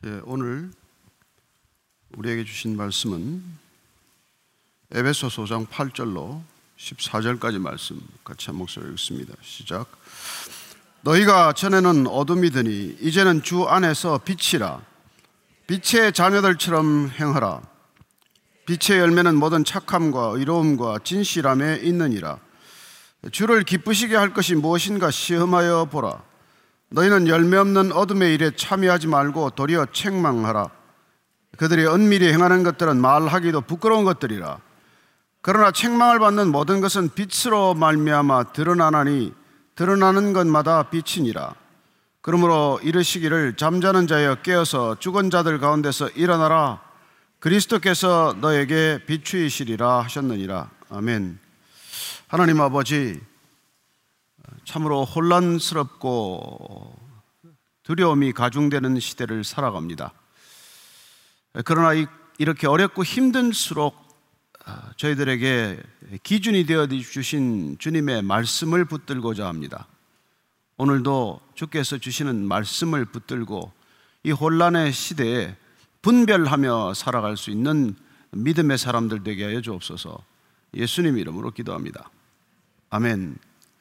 오늘 우리에게 주신 말씀은 에베소서 5장 8절로 14절까지 말씀 같이 한 목소리로 읽습니다. 시작. 너희가 전에는 어둠이더니 이제는 주 안에서 빛이라. 빛의 자녀들처럼 행하라. 빛의 열매는 모든 착함과 의로움과 진실함에 있느니라. 주를 기쁘시게 할 것이 무엇인가 시험하여 보라. 너희는 열매 없는 어둠의 일에 참여하지 말고 도리어 책망하라. 그들이 은밀히 행하는 것들은 말하기도 부끄러운 것들이라. 그러나 책망을 받는 모든 것은 빛으로 말미암아 드러나나니 드러나는 것마다 빛이니라. 그러므로 이르시기를 잠자는 자여 깨어서 죽은 자들 가운데서 일어나라. 그리스도께서 너에게 비추이시리라 하셨느니라. 아멘. 하나님 아버지, 참으로 혼란스럽고 두려움이 가중되는 시대를 살아갑니다. 그러나 이렇게 어렵고 힘든수록 저희들에게 기준이 되어 주신 주님의 말씀을 붙들고자 합니다. 오늘도 주께서 주시는 말씀을 붙들고 이 혼란의 시대에 분별하며 살아갈 수 있는 믿음의 사람들 되게 하여 주옵소서. 예수님 이름으로 기도합니다. 아멘.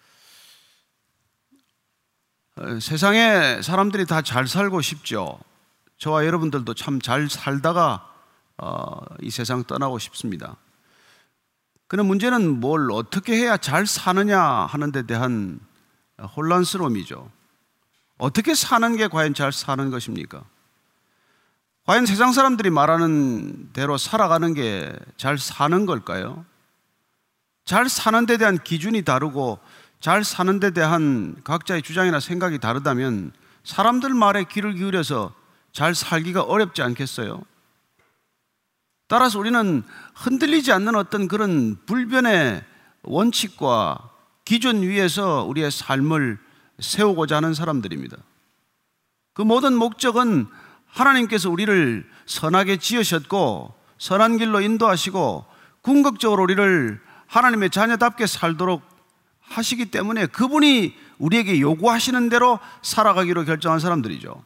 세상에 사람들이 다 잘 살고 싶죠. 저와 여러분들도 참 잘 살다가 이 세상 떠나고 싶습니다. 그런데 문제는 뭘 어떻게 해야 잘 사느냐 하는 데 대한 혼란스러움이죠. 어떻게 사는 게 과연 잘 사는 것입니까? 과연 세상 사람들이 말하는 대로 살아가는 게 잘 사는 걸까요? 잘 사는 데 대한 기준이 다르고 잘 사는 데 대한 각자의 주장이나 생각이 다르다면 사람들 말에 귀를 기울여서 잘 살기가 어렵지 않겠어요? 따라서 우리는 흔들리지 않는 어떤 그런 불변의 원칙과 기준 위에서 우리의 삶을 세우고자 하는 사람들입니다. 그 모든 목적은 하나님께서 우리를 선하게 지으셨고 선한 길로 인도하시고 궁극적으로 우리를 하나님의 자녀답게 살도록 하시기 때문에 그분이 우리에게 요구하시는 대로 살아가기로 결정한 사람들이죠.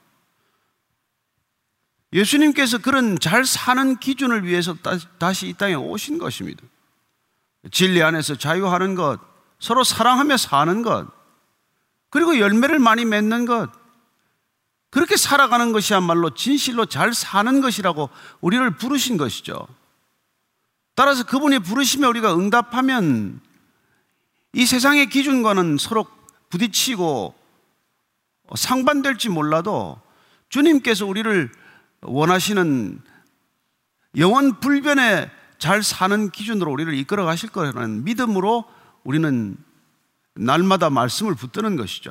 예수님께서 그런 잘 사는 기준을 위해서 다시 이 땅에 오신 것입니다. 진리 안에서 자유하는 것, 서로 사랑하며 사는 것, 그리고 열매를 많이 맺는 것, 그렇게 살아가는 것이야말로 진실로 잘 사는 것이라고 우리를 부르신 것이죠. 따라서 그분이 부르시며 우리가 응답하면 이 세상의 기준과는 서로 부딪히고 상반될지 몰라도 주님께서 우리를 원하시는 영원 불변의 잘 사는 기준으로 우리를 이끌어 가실 거라는 믿음으로 우리는 날마다 말씀을 붙드는 것이죠.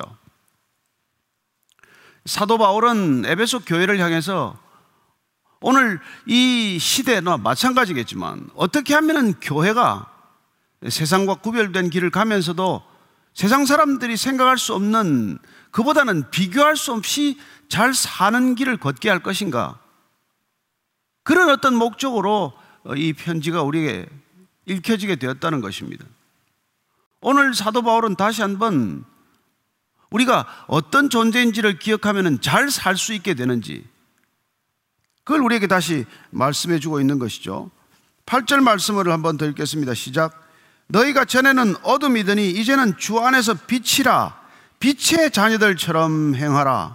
사도 바울은 에베소 교회를 향해서 오늘 이 시대나 마찬가지겠지만 어떻게 하면 교회가 세상과 구별된 길을 가면서도 세상 사람들이 생각할 수 없는, 그보다는 비교할 수 없이 잘 사는 길을 걷게 할 것인가, 그런 어떤 목적으로 이 편지가 우리에게 읽혀지게 되었다는 것입니다. 오늘 사도 바울은 다시 한번 우리가 어떤 존재인지를 기억하면 잘 살 수 있게 되는지 그걸 우리에게 다시 말씀해 주고 있는 것이죠. 8절 말씀을 한번 더 읽겠습니다. 시작. 너희가 전에는 어둠이더니 이제는 주 안에서 빛이라. 빛의 자녀들처럼 행하라.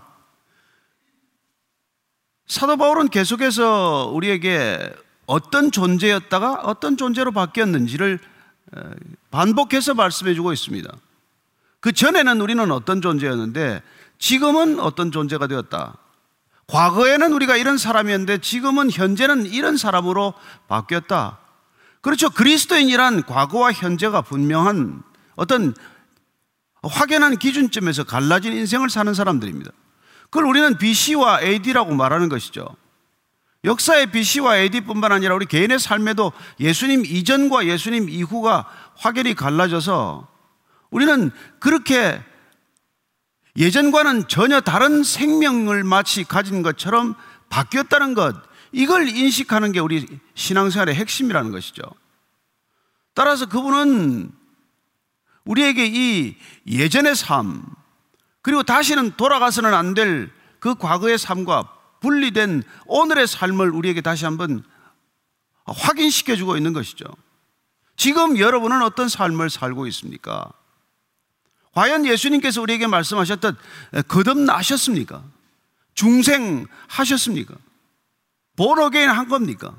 사도 바울은 계속해서 우리에게 어떤 존재였다가 어떤 존재로 바뀌었는지를 반복해서 말씀해 주고 있습니다. 그 전에는 우리는 어떤 존재였는데 지금은 어떤 존재가 되었다. 과거에는 우리가 이런 사람이었는데 지금은 현재는 이런 사람으로 바뀌었다. 그렇죠. 그리스도인이란 과거와 현재가 분명한 어떤 확연한 기준점에서 갈라진 인생을 사는 사람들입니다. 그걸 우리는 BC와 AD라고 말하는 것이죠. 역사의 BC와 AD뿐만 아니라 우리 개인의 삶에도 예수님 이전과 예수님 이후가 확연히 갈라져서 우리는 그렇게 예전과는 전혀 다른 생명을 마치 가진 것처럼 바뀌었다는 것, 이걸 인식하는 게 우리 신앙생활의 핵심이라는 것이죠. 따라서 그분은 우리에게 이 예전의 삶, 그리고 다시는 돌아가서는 안 될 그 과거의 삶과 분리된 오늘의 삶을 우리에게 다시 한번 확인시켜주고 있는 것이죠. 지금 여러분은 어떤 삶을 살고 있습니까? 과연 예수님께서 우리에게 말씀하셨듯 거듭나셨습니까? 중생하셨습니까? born 한 겁니까?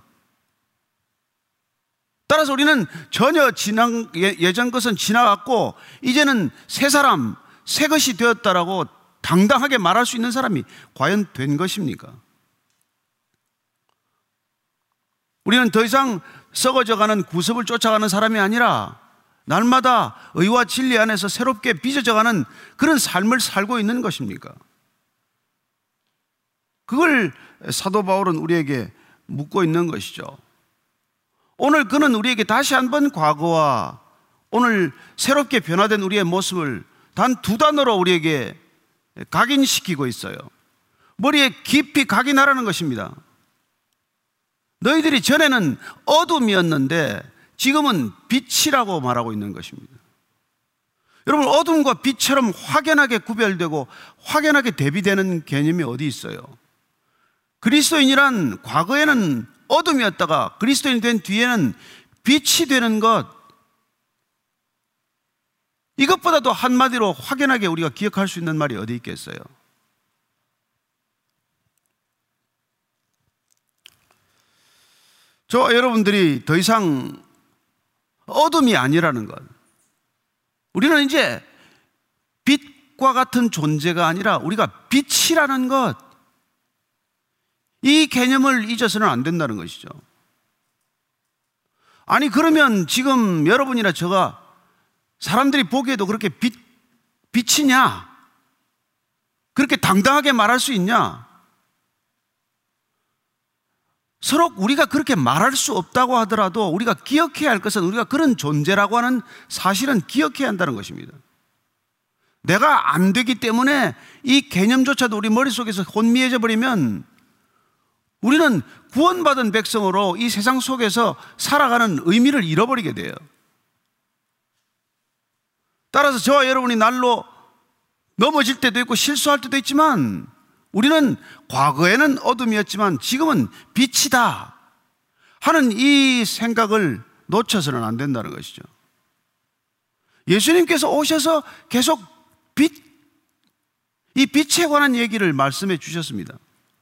따라서 우리는 전혀 예전 것은 지나갔고 이제는 새 사람, 새 것이 되었다라고 당당하게 말할 수 있는 사람이 과연 된 것입니까? 우리는 더 이상 썩어져가는 구습을 쫓아가는 사람이 아니라 날마다 의와 진리 안에서 새롭게 빚어져가는 그런 삶을 살고 있는 것입니까? 그걸 사도 바울은 우리에게 묻고 있는 것이죠. 오늘 그는 우리에게 다시 한번 과거와 오늘 새롭게 변화된 우리의 모습을 단 두 단어로 우리에게 각인시키고 있어요. 머리에 깊이 각인하라는 것입니다. 너희들이 전에는 어둠이었는데 지금은 빛이라고 말하고 있는 것입니다. 여러분, 어둠과 빛처럼 확연하게 구별되고 확연하게 대비되는 개념이 어디 있어요? 그리스도인이란 과거에는 어둠이었다가 그리스도인이 된 뒤에는 빛이 되는 것, 이것보다도 한마디로 확연하게 우리가 기억할 수 있는 말이 어디 있겠어요? 저와 여러분들이 더 이상 어둠이 아니라는 것, 우리는 이제 빛과 같은 존재가 아니라 우리가 빛이라는 것, 이 개념을 잊어서는 안 된다는 것이죠. 아니, 그러면 지금 여러분이나 저가 사람들이 보기에도 그렇게 빛이냐? 그렇게 당당하게 말할 수 있냐? 서로 우리가 그렇게 말할 수 없다고 하더라도 우리가 기억해야 할 것은 우리가 그런 존재라고 하는 사실은 기억해야 한다는 것입니다. 내가 안 되기 때문에 이 개념조차도 우리 머릿속에서 혼미해져 버리면 우리는 구원받은 백성으로 이 세상 속에서 살아가는 의미를 잃어버리게 돼요. 따라서 저와 여러분이 날로 넘어질 때도 있고 실수할 때도 있지만 우리는 과거에는 어둠이었지만 지금은 빛이다 하는 이 생각을 놓쳐서는 안 된다는 것이죠. 예수님께서 오셔서 계속 이 빛에 관한 얘기를 말씀해 주셨습니다.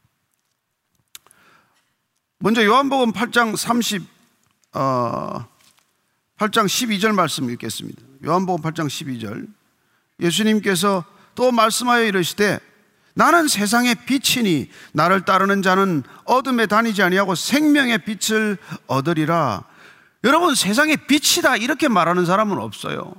먼저 요한복음 8장 12절 말씀 읽겠습니다. 요한복음 8장 12절. 예수님께서 또 말씀하여 이르시되 나는 세상의 빛이니 나를 따르는 자는 어둠에 다니지 아니하고 생명의 빛을 얻으리라. 여러분, 세상의 빛이다 이렇게 말하는 사람은 없어요.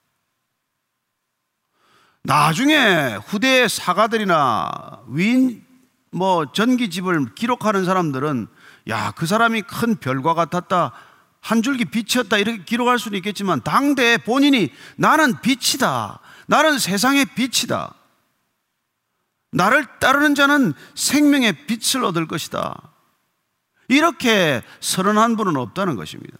나중에 후대의 사가들이나 위인 전기집을 기록하는 사람들은 야, 그 사람이 큰 별과 같았다, 한 줄기 빛이었다 이렇게 기록할 수는 있겠지만 당대 본인이 나는 빛이다, 나는 세상의 빛이다, 나를 따르는 자는 생명의 빛을 얻을 것이다, 이렇게 선언한 분은 없다는 것입니다.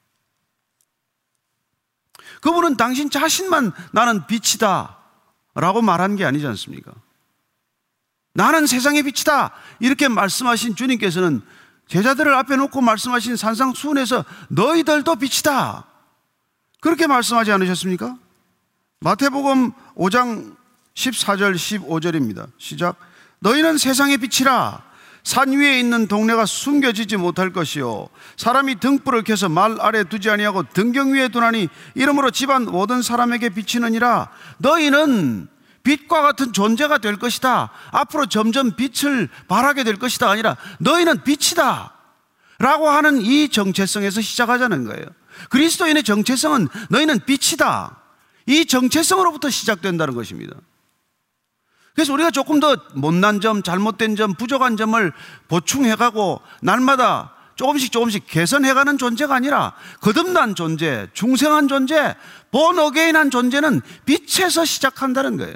그분은 당신 자신만 나는 빛이다 라고 말한 게 아니지 않습니까? 나는 세상의 빛이다 이렇게 말씀하신 주님께서는 제자들을 앞에 놓고 말씀하신 산상수훈에서 너희들도 빛이다 그렇게 말씀하지 않으셨습니까? 마태복음 5장 14절 15절입니다. 시작. 너희는 세상의 빛이라. 산 위에 있는 동네가 숨겨지지 못할 것이요 사람이 등불을 켜서 말 아래 두지 아니하고 등경 위에 두나니 이러므로 집안 모든 사람에게 비치느니라. 너희는 빛과 같은 존재가 될 것이다. 앞으로 점점 빛을 발하게 될 것이다 아니라 너희는 빛이다 라고 하는 이 정체성에서 시작하자는 거예요. 그리스도인의 정체성은 너희는 빛이다, 이 정체성으로부터 시작된다는 것입니다. 그래서 우리가 조금 더 못난 점, 잘못된 점, 부족한 점을 보충해가고 날마다 조금씩 개선해가는 존재가 아니라 거듭난 존재, 중생한 존재, born again한 존재는 빛에서 시작한다는 거예요.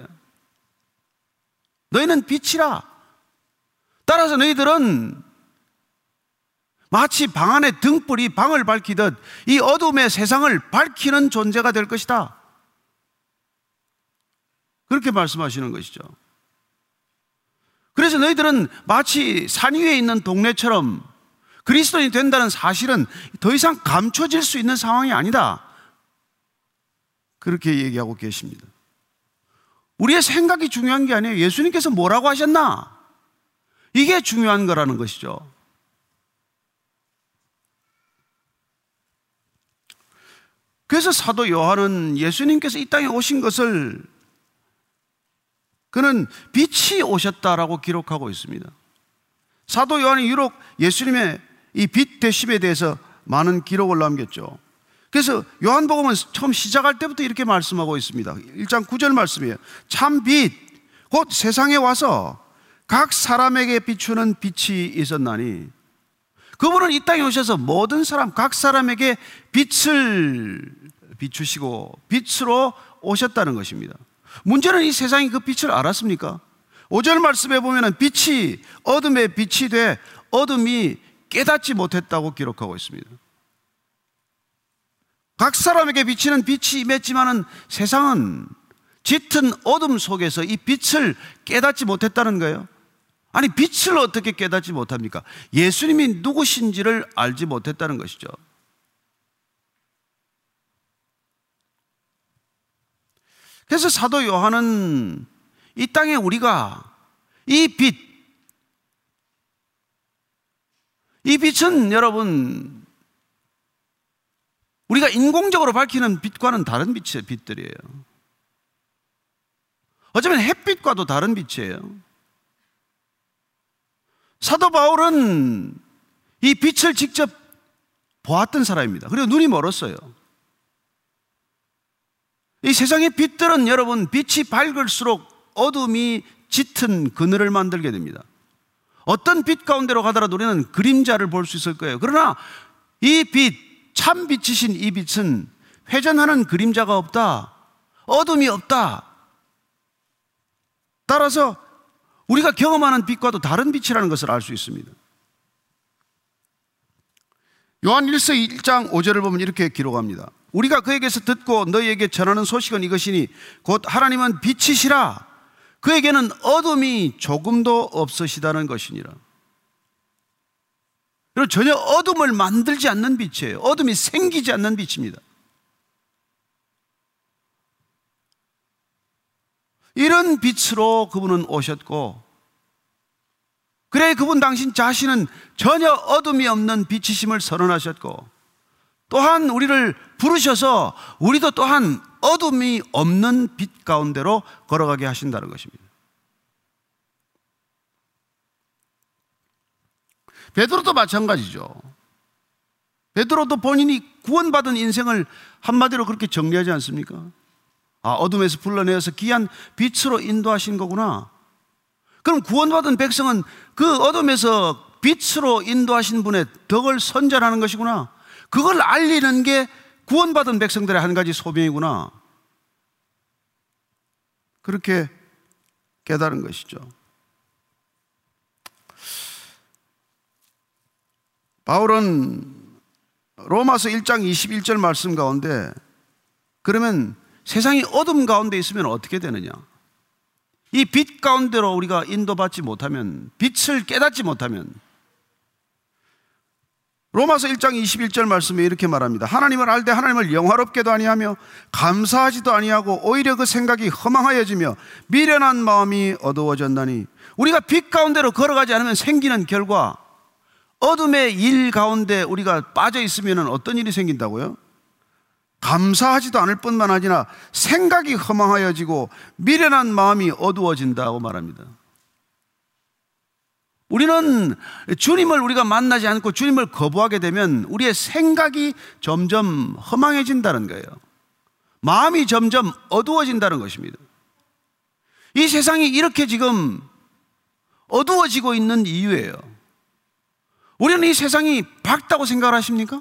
너희는 빛이라. 따라서 너희들은 마치 방 안에 등불이 방을 밝히듯 이 어둠의 세상을 밝히는 존재가 될 것이다 그렇게 말씀하시는 것이죠. 그래서 너희들은 마치 산 위에 있는 동네처럼 그리스도인이 된다는 사실은 더 이상 감춰질 수 있는 상황이 아니다. 그렇게 얘기하고 계십니다. 우리의 생각이 중요한 게 아니에요. 예수님께서 뭐라고 하셨나? 이게 중요한 거라는 것이죠. 그래서 사도 요한은 예수님께서 이 땅에 오신 것을 그는 빛이 오셨다라고 기록하고 있습니다. 사도 요한이 유독 예수님의 이 빛 되심에 대해서 많은 기록을 남겼죠. 그래서 요한복음은 처음 시작할 때부터 이렇게 말씀하고 있습니다. 1장 9절 말씀이에요. 참 빛, 곧 세상에 와서 각 사람에게 비추는 빛이 있었나니, 그분은 이 땅에 오셔서 모든 사람, 각 사람에게 빛을 비추시고 빛으로 오셨다는 것입니다. 문제는 이 세상이 그 빛을 알았습니까? 5절 말씀에 보면 빛이 어둠에 빛이 돼 어둠이 깨닫지 못했다고 기록하고 있습니다. 각 사람에게 비치는 빛이 임했지만은 세상은 짙은 어둠 속에서 이 빛을 깨닫지 못했다는 거예요. 아니, 빛을 어떻게 깨닫지 못합니까? 예수님이 누구신지를 알지 못했다는 것이죠. 그래서 사도 요한은 이 땅에 우리가 이 빛은 여러분, 우리가 인공적으로 밝히는 빛과는 다른 빛들이에요. 어쩌면 햇빛과도 다른 빛이에요. 사도 바울은 이 빛을 직접 보았던 사람입니다. 그리고 눈이 멀었어요. 이 세상의 빛들은 여러분, 빛이 밝을수록 어둠이 짙은 그늘을 만들게 됩니다. 어떤 빛 가운데로 가더라도 우리는 그림자를 볼 수 있을 거예요. 그러나 이 빛, 참 빛이신 이 빛은 회전하는 그림자가 없다, 어둠이 없다. 따라서 우리가 경험하는 빛과도 다른 빛이라는 것을 알 수 있습니다. 요한 1장 5절을 보면 이렇게 기록합니다. 우리가 그에게서 듣고 너희에게 전하는 소식은 이것이니 곧 하나님은 빛이시라, 그에게는 어둠이 조금도 없으시다는 것이니라. 그리고 전혀 어둠을 만들지 않는 빛이에요. 어둠이 생기지 않는 빛입니다. 이런 빛으로 그분은 오셨고, 그래 그분 당신 자신은 전혀 어둠이 없는 빛이심을 선언하셨고, 또한 우리를 부르셔서 우리도 또한 어둠이 없는 빛 가운데로 걸어가게 하신다는 것입니다. 베드로도 마찬가지죠. 베드로도 본인이 구원받은 인생을 한마디로 그렇게 정리하지 않습니까? 아, 어둠에서 불러내어서 귀한 빛으로 인도하신 거구나. 그럼 구원받은 백성은 그 어둠에서 빛으로 인도하신 분의 덕을 선전하는 것이구나. 그걸 알리는 게 구원받은 백성들의 한 가지 소명이구나. 그렇게 깨달은 것이죠. 바울은 로마서 1장 21절 말씀 가운데, 그러면 세상이 어둠 가운데 있으면 어떻게 되느냐? 이 빛 가운데로 우리가 인도받지 못하면, 빛을 깨닫지 못하면, 로마서 1장 21절 말씀에 이렇게 말합니다. 하나님을 알되 하나님을 영화롭게도 아니하며 감사하지도 아니하고 오히려 그 생각이 허망하여지며 미련한 마음이 어두워졌나니, 우리가 빛 가운데로 걸어가지 않으면 생기는 결과, 어둠의 일 가운데 우리가 빠져 있으면 어떤 일이 생긴다고요? 감사하지도 않을 뿐만 아니라 생각이 허망하여지고 미련한 마음이 어두워진다고 말합니다. 우리는 주님을 우리가 만나지 않고 주님을 거부하게 되면 우리의 생각이 점점 허망해진다는 거예요. 마음이 점점 어두워진다는 것입니다. 이 세상이 이렇게 지금 어두워지고 있는 이유예요. 우리는 이 세상이 밝다고 생각을 하십니까?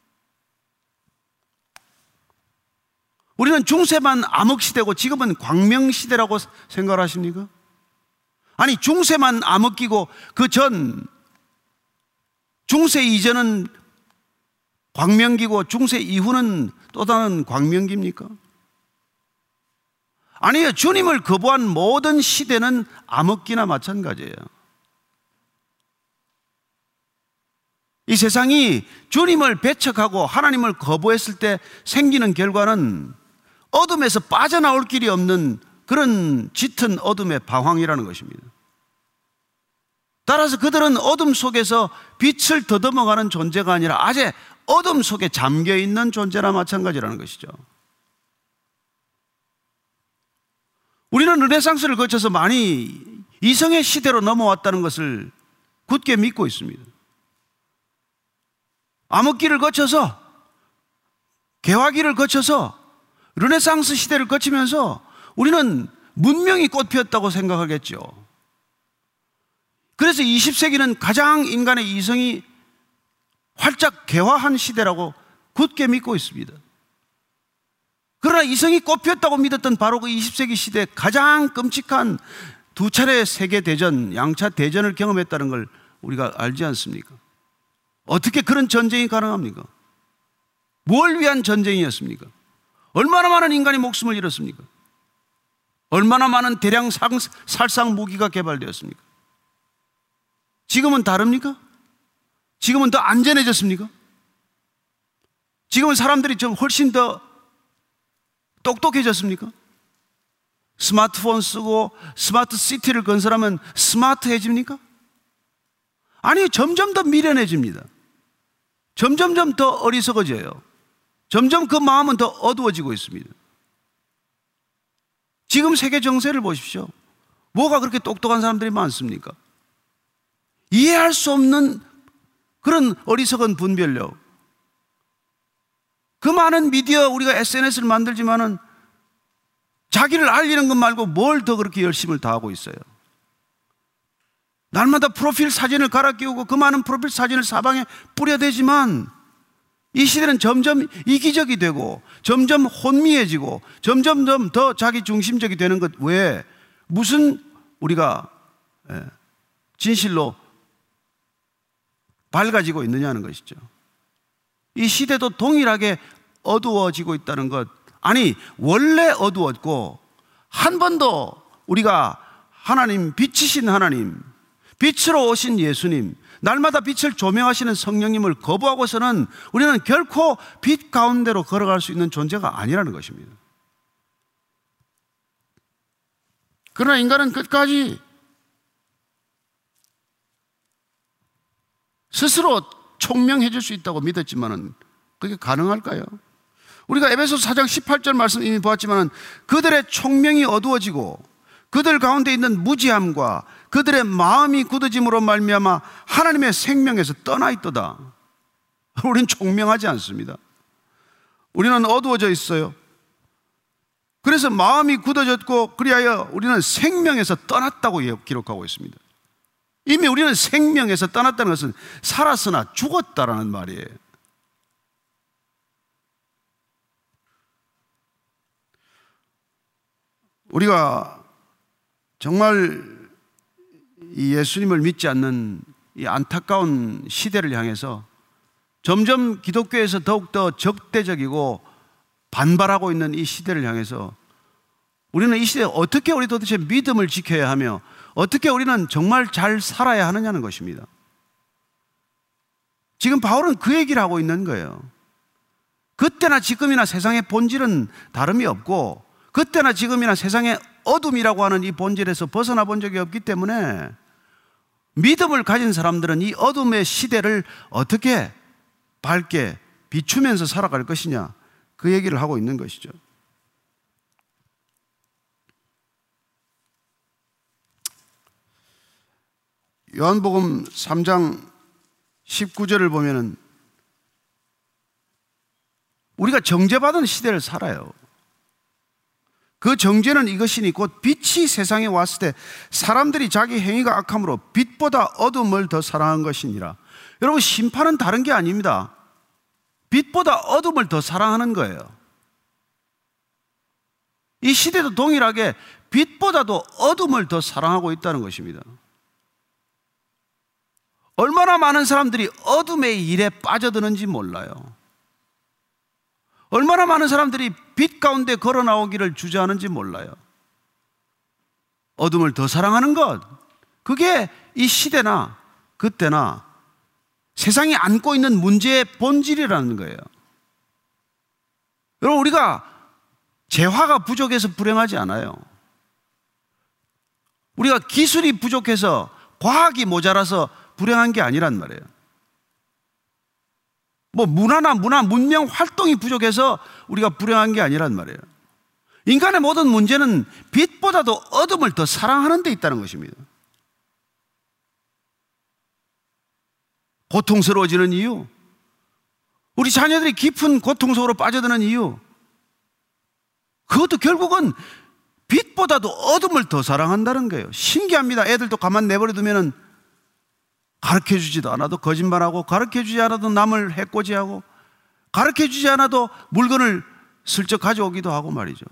우리는 중세만 암흑시대고 지금은 광명시대라고 생각을 하십니까? 아니, 중세만 암흑기고 그 전 중세 이전은 광명기고 중세 이후는 또 다른 광명기입니까? 아니요, 주님을 거부한 모든 시대는 암흑기나 마찬가지예요. 이 세상이 주님을 배척하고 하나님을 거부했을 때 생기는 결과는 어둠에서 빠져나올 길이 없는 그런 짙은 어둠의 방황이라는 것입니다. 따라서 그들은 어둠 속에서 빛을 더듬어가는 존재가 아니라 아직 어둠 속에 잠겨있는 존재나 마찬가지라는 것이죠. 우리는 르네상스를 거쳐서 많이 이성의 시대로 넘어왔다는 것을 굳게 믿고 있습니다. 암흑기를 거쳐서, 개화기를 거쳐서 르네상스 시대를 거치면서 우리는 문명이 꽃피었다고 생각하겠죠. 그래서 20세기는 가장 인간의 이성이 활짝 개화한 시대라고 굳게 믿고 있습니다. 그러나 이성이 꽃피었다고 믿었던 바로 그 20세기 시대에 가장 끔찍한 두 차례의 세계대전, 양차 대전을 경험했다는 걸 우리가 알지 않습니까? 어떻게 그런 전쟁이 가능합니까? 뭘 위한 전쟁이었습니까? 얼마나 많은 인간이 목숨을 잃었습니까? 얼마나 많은 대량 살상 무기가 개발되었습니까? 지금은 다릅니까? 지금은 더 안전해졌습니까? 지금은 사람들이 좀 훨씬 더 똑똑해졌습니까? 스마트폰 쓰고 스마트 시티를 건설하면 스마트해집니까? 아니, 점점 더 미련해집니다. 점점 더 어리석어져요. 점점 그 마음은 더 어두워지고 있습니다. 지금 세계 정세를 보십시오. 뭐가 그렇게 똑똑한 사람들이 많습니까? 이해할 수 없는 그런 어리석은 분별력. 그 많은 미디어, 우리가 SNS를 만들지만은 자기를 알리는 것 말고 뭘 더 그렇게 열심을 다하고 있어요. 날마다 프로필 사진을 갈아 끼우고 그 많은 프로필 사진을 사방에 뿌려대지만 이 시대는 점점 이기적이 되고 점점 혼미해지고 점점 더 자기 중심적이 되는 것 외에 무슨 우리가 진실로 밝아지고 있느냐는 것이죠. 이 시대도 동일하게 어두워지고 있다는 것. 아니, 원래 어두웠고 한 번도 우리가 하나님, 빛이신 하나님, 빛으로 오신 예수님, 날마다 빛을 조명하시는 성령님을 거부하고서는 우리는 결코 빛 가운데로 걸어갈 수 있는 존재가 아니라는 것입니다. 그러나 인간은 끝까지 스스로 총명해질 수 있다고 믿었지만은 그게 가능할까요? 우리가 에베소서 4장 18절 말씀 이미 보았지만은 그들의 총명이 어두워지고 그들 가운데 있는 무지함과 그들의 마음이 굳어짐으로 말미암아 하나님의 생명에서 떠나 있도다. 우리는 총명하지 않습니다. 우리는 어두워져 있어요. 그래서 마음이 굳어졌고 그리하여 우리는 생명에서 떠났다고 기록하고 있습니다. 이미 우리는 생명에서 떠났다는 것은 살았으나 죽었다라는 말이에요. 우리가 정말 이 예수님을 믿지 않는 이 안타까운 시대를 향해서 점점 기독교에서 더욱더 적대적이고 반발하고 있는 이 시대를 향해서 우리는 이 시대에 어떻게 우리 도대체 믿음을 지켜야 하며 어떻게 우리는 정말 잘 살아야 하느냐는 것입니다. 지금 바울은 그 얘기를 하고 있는 거예요. 그때나 지금이나 세상의 본질은 다름이 없고 그때나 지금이나 세상의 어둠이라고 하는 이 본질에서 벗어나 본 적이 없기 때문에 믿음을 가진 사람들은 이 어둠의 시대를 어떻게 밝게 비추면서 살아갈 것이냐, 그 얘기를 하고 있는 것이죠. 요한복음 3장 19절을 보면은 우리가 정죄받은 시대를 살아요. 그 정죄는 이것이니 곧 빛이 세상에 왔을 때 사람들이 자기 행위가 악함으로 빛보다 어둠을 더 사랑한 것이니라. 여러분, 심판은 다른 게 아닙니다. 빛보다 어둠을 더 사랑하는 거예요. 이 시대도 동일하게 빛보다도 어둠을 더 사랑하고 있다는 것입니다. 얼마나 많은 사람들이 어둠의 일에 빠져드는지 몰라요. 얼마나 많은 사람들이 빛 가운데 걸어 나오기를 주저하는지 몰라요. 어둠을 더 사랑하는 것, 그게 이 시대나 그때나 세상이 안고 있는 문제의 본질이라는 거예요. 여러분, 우리가 재화가 부족해서 불행하지 않아요. 우리가 기술이 부족해서, 과학이 모자라서 불행한 게 아니란 말이에요. 문명 활동이 부족해서 우리가 불행한 게 아니란 말이에요. 인간의 모든 문제는 빛보다도 어둠을 더 사랑하는 데 있다는 것입니다. 고통스러워지는 이유, 우리 자녀들이 깊은 고통 속으로 빠져드는 이유, 그것도 결국은 빛보다도 어둠을 더 사랑한다는 거예요. 신기합니다. 애들도 가만 내버려두면 가르쳐주지도 않아도 거짓말하고, 가르쳐주지 않아도 남을 해코지하고, 가르쳐주지 않아도 물건을 슬쩍 가져오기도 하고 말이죠.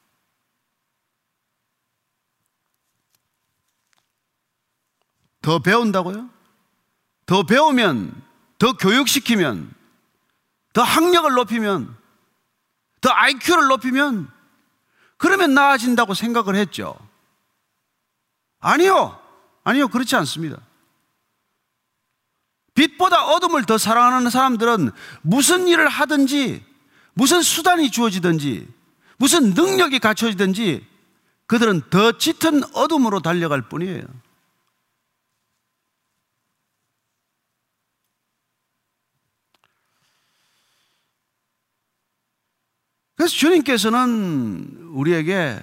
더 배운다고요? 더 배우면, 더 교육시키면, 더 학력을 높이면, 더 IQ를 높이면, 그러면 나아진다고 생각을 했죠. 아니요, 그렇지 않습니다. 빛보다 어둠을 더 사랑하는 사람들은 무슨 일을 하든지, 무슨 수단이 주어지든지, 무슨 능력이 갖춰지든지 그들은 더 짙은 어둠으로 달려갈 뿐이에요. 그래서 주님께서는 우리에게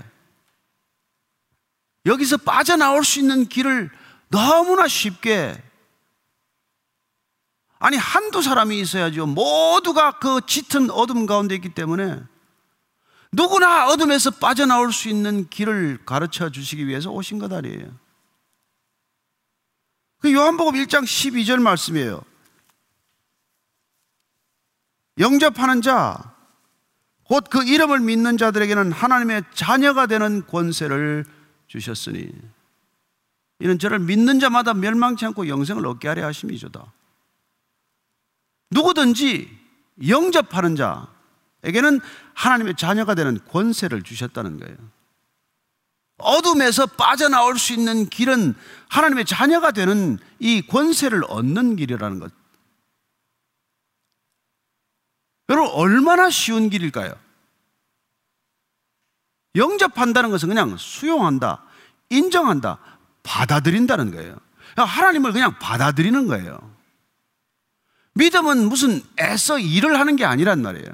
여기서 빠져나올 수 있는 길을 너무나 쉽게, 아니 한두 사람이 있어야죠. 모두가 그 짙은 어둠 가운데 있기 때문에 누구나 어둠에서 빠져나올 수 있는 길을 가르쳐 주시기 위해서 오신 것 아니에요. 그 요한복음 1장 12절 말씀이에요. 영접하는 자, 곧 그 이름을 믿는 자들에게는 하나님의 자녀가 되는 권세를 주셨으니 이는 저를 믿는 자마다 멸망치 않고 영생을 얻게 하려 하심이조다. 누구든지 영접하는 자에게는 하나님의 자녀가 되는 권세를 주셨다는 거예요. 어둠에서 빠져나올 수 있는 길은 하나님의 자녀가 되는 이 권세를 얻는 길이라는 것. 여러분, 얼마나 쉬운 길일까요? 영접한다는 것은 그냥 수용한다, 인정한다, 받아들인다는 거예요. 하나님을 그냥 받아들이는 거예요. 믿음은 무슨 애써 일을 하는 게 아니란 말이에요.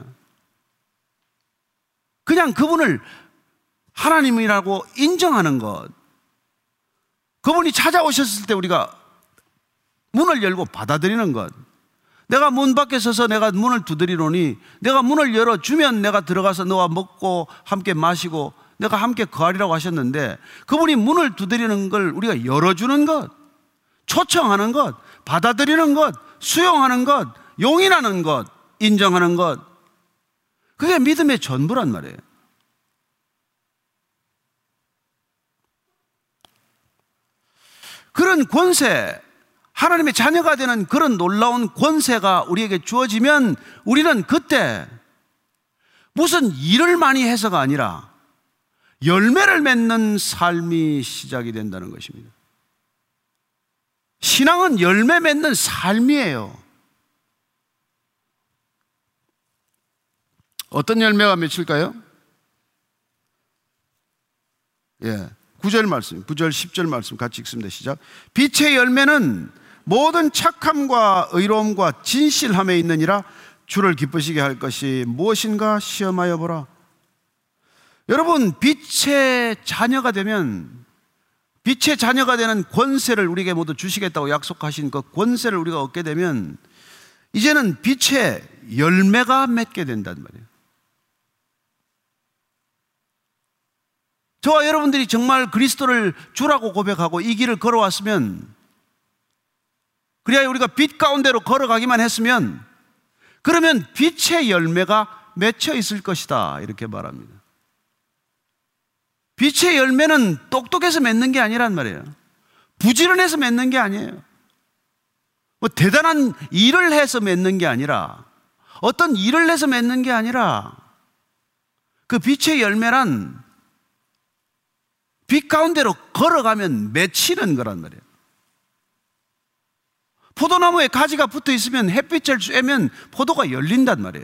그냥 그분을 하나님이라고 인정하는 것. 그분이 찾아오셨을 때 우리가 문을 열고 받아들이는 것. 내가 문 밖에 서서 내가 문을 두드리노니 내가 문을 열어주면 내가 들어가서 너와 먹고 함께 마시고 내가 함께 거하리라고 하셨는데, 그분이 문을 두드리는 걸 우리가 열어주는 것, 초청하는 것, 받아들이는 것, 수용하는 것, 용인하는 것, 인정하는 것, 그게 믿음의 전부란 말이에요. 그런 권세, 하나님의 자녀가 되는 그런 놀라운 권세가 우리에게 주어지면 우리는 그때 무슨 일을 많이 해서가 아니라 열매를 맺는 삶이 시작이 된다는 것입니다. 신앙은 열매 맺는 삶이에요. 어떤 열매가 맺힐까요? 9절 말씀, 9절 10절 말씀 같이 읽습니다. 시작. 빛의 열매는 모든 착함과 의로움과 진실함에 있느니라. 주를 기쁘시게 할 것이 무엇인가 시험하여 보라. 여러분, 빛의 자녀가 되면, 빛의 자녀가 되는 권세를 우리에게 모두 주시겠다고 약속하신 그 권세를 우리가 얻게 되면 이제는 빛의 열매가 맺게 된단 말이에요. 저와 여러분들이 정말 그리스도를 주라고 고백하고 이 길을 걸어왔으면, 그래야 우리가 빛 가운데로 걸어가기만 했으면, 그러면 빛의 열매가 맺혀 있을 것이다, 이렇게 말합니다. 빛의 열매는 똑똑해서 맺는 게 아니란 말이에요. 부지런해서 맺는 게 아니에요. 대단한 일을 해서 맺는 게 아니라, 어떤 일을 해서 맺는 게 아니라, 그 빛의 열매란 빛 가운데로 걸어가면 맺히는 거란 말이에요. 포도나무에 가지가 붙어 있으면 햇빛을 쬐면 포도가 열린단 말이에요.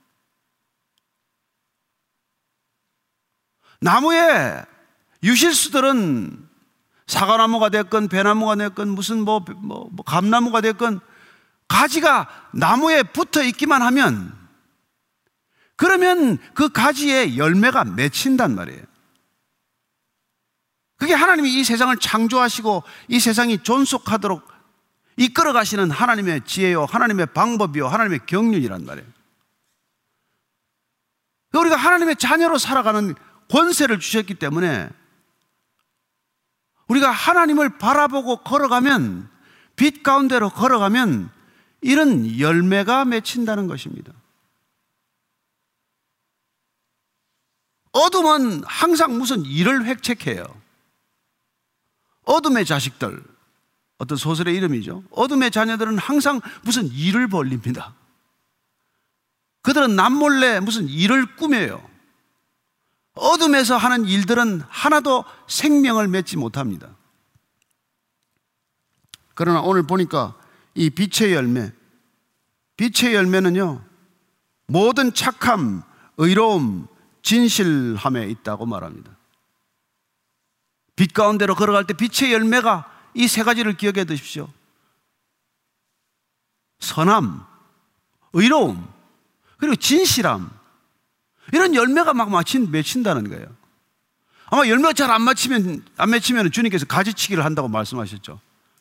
나무에 유실수들은 사과나무가 됐건 배나무가 됐건 무슨 감나무가 됐건 가지가 나무에 붙어 있기만 하면 그러면 그 가지에 열매가 맺힌단 말이에요. 그게 하나님이 이 세상을 창조하시고 이 세상이 존속하도록 이끌어 가시는 하나님의 지혜요, 하나님의 방법이요, 하나님의 경륜이란 말이에요. 우리가 하나님의 자녀로 살아가는 권세를 주셨기 때문에 우리가 하나님을 바라보고 걸어가면, 빛 가운데로 걸어가면 이런 열매가 맺힌다는 것입니다. 어둠은 항상 무슨 일을 획책해요. 어둠의 자식들, 어떤 소설의 이름이죠. 어둠의 자녀들은 항상 무슨 일을 벌립니다. 그들은 남몰래 무슨 일을 꾸며요. 어둠에서 하는 일들은 하나도 생명을 맺지 못합니다. 그러나 오늘 보니까 이 빛의 열매는요, 모든 착함, 의로움, 진실함에 있다고 말합니다. 빛 가운데로 걸어갈 때 빛의 열매가 이 세 가지를 기억해 두십시오. 선함, 의로움, 그리고 진실함. 이런 열매가 막 맺힌다는 거예요. 아마 열매가 잘 안 맺히면 주님께서 가지치기를 한다고 말씀하셨죠.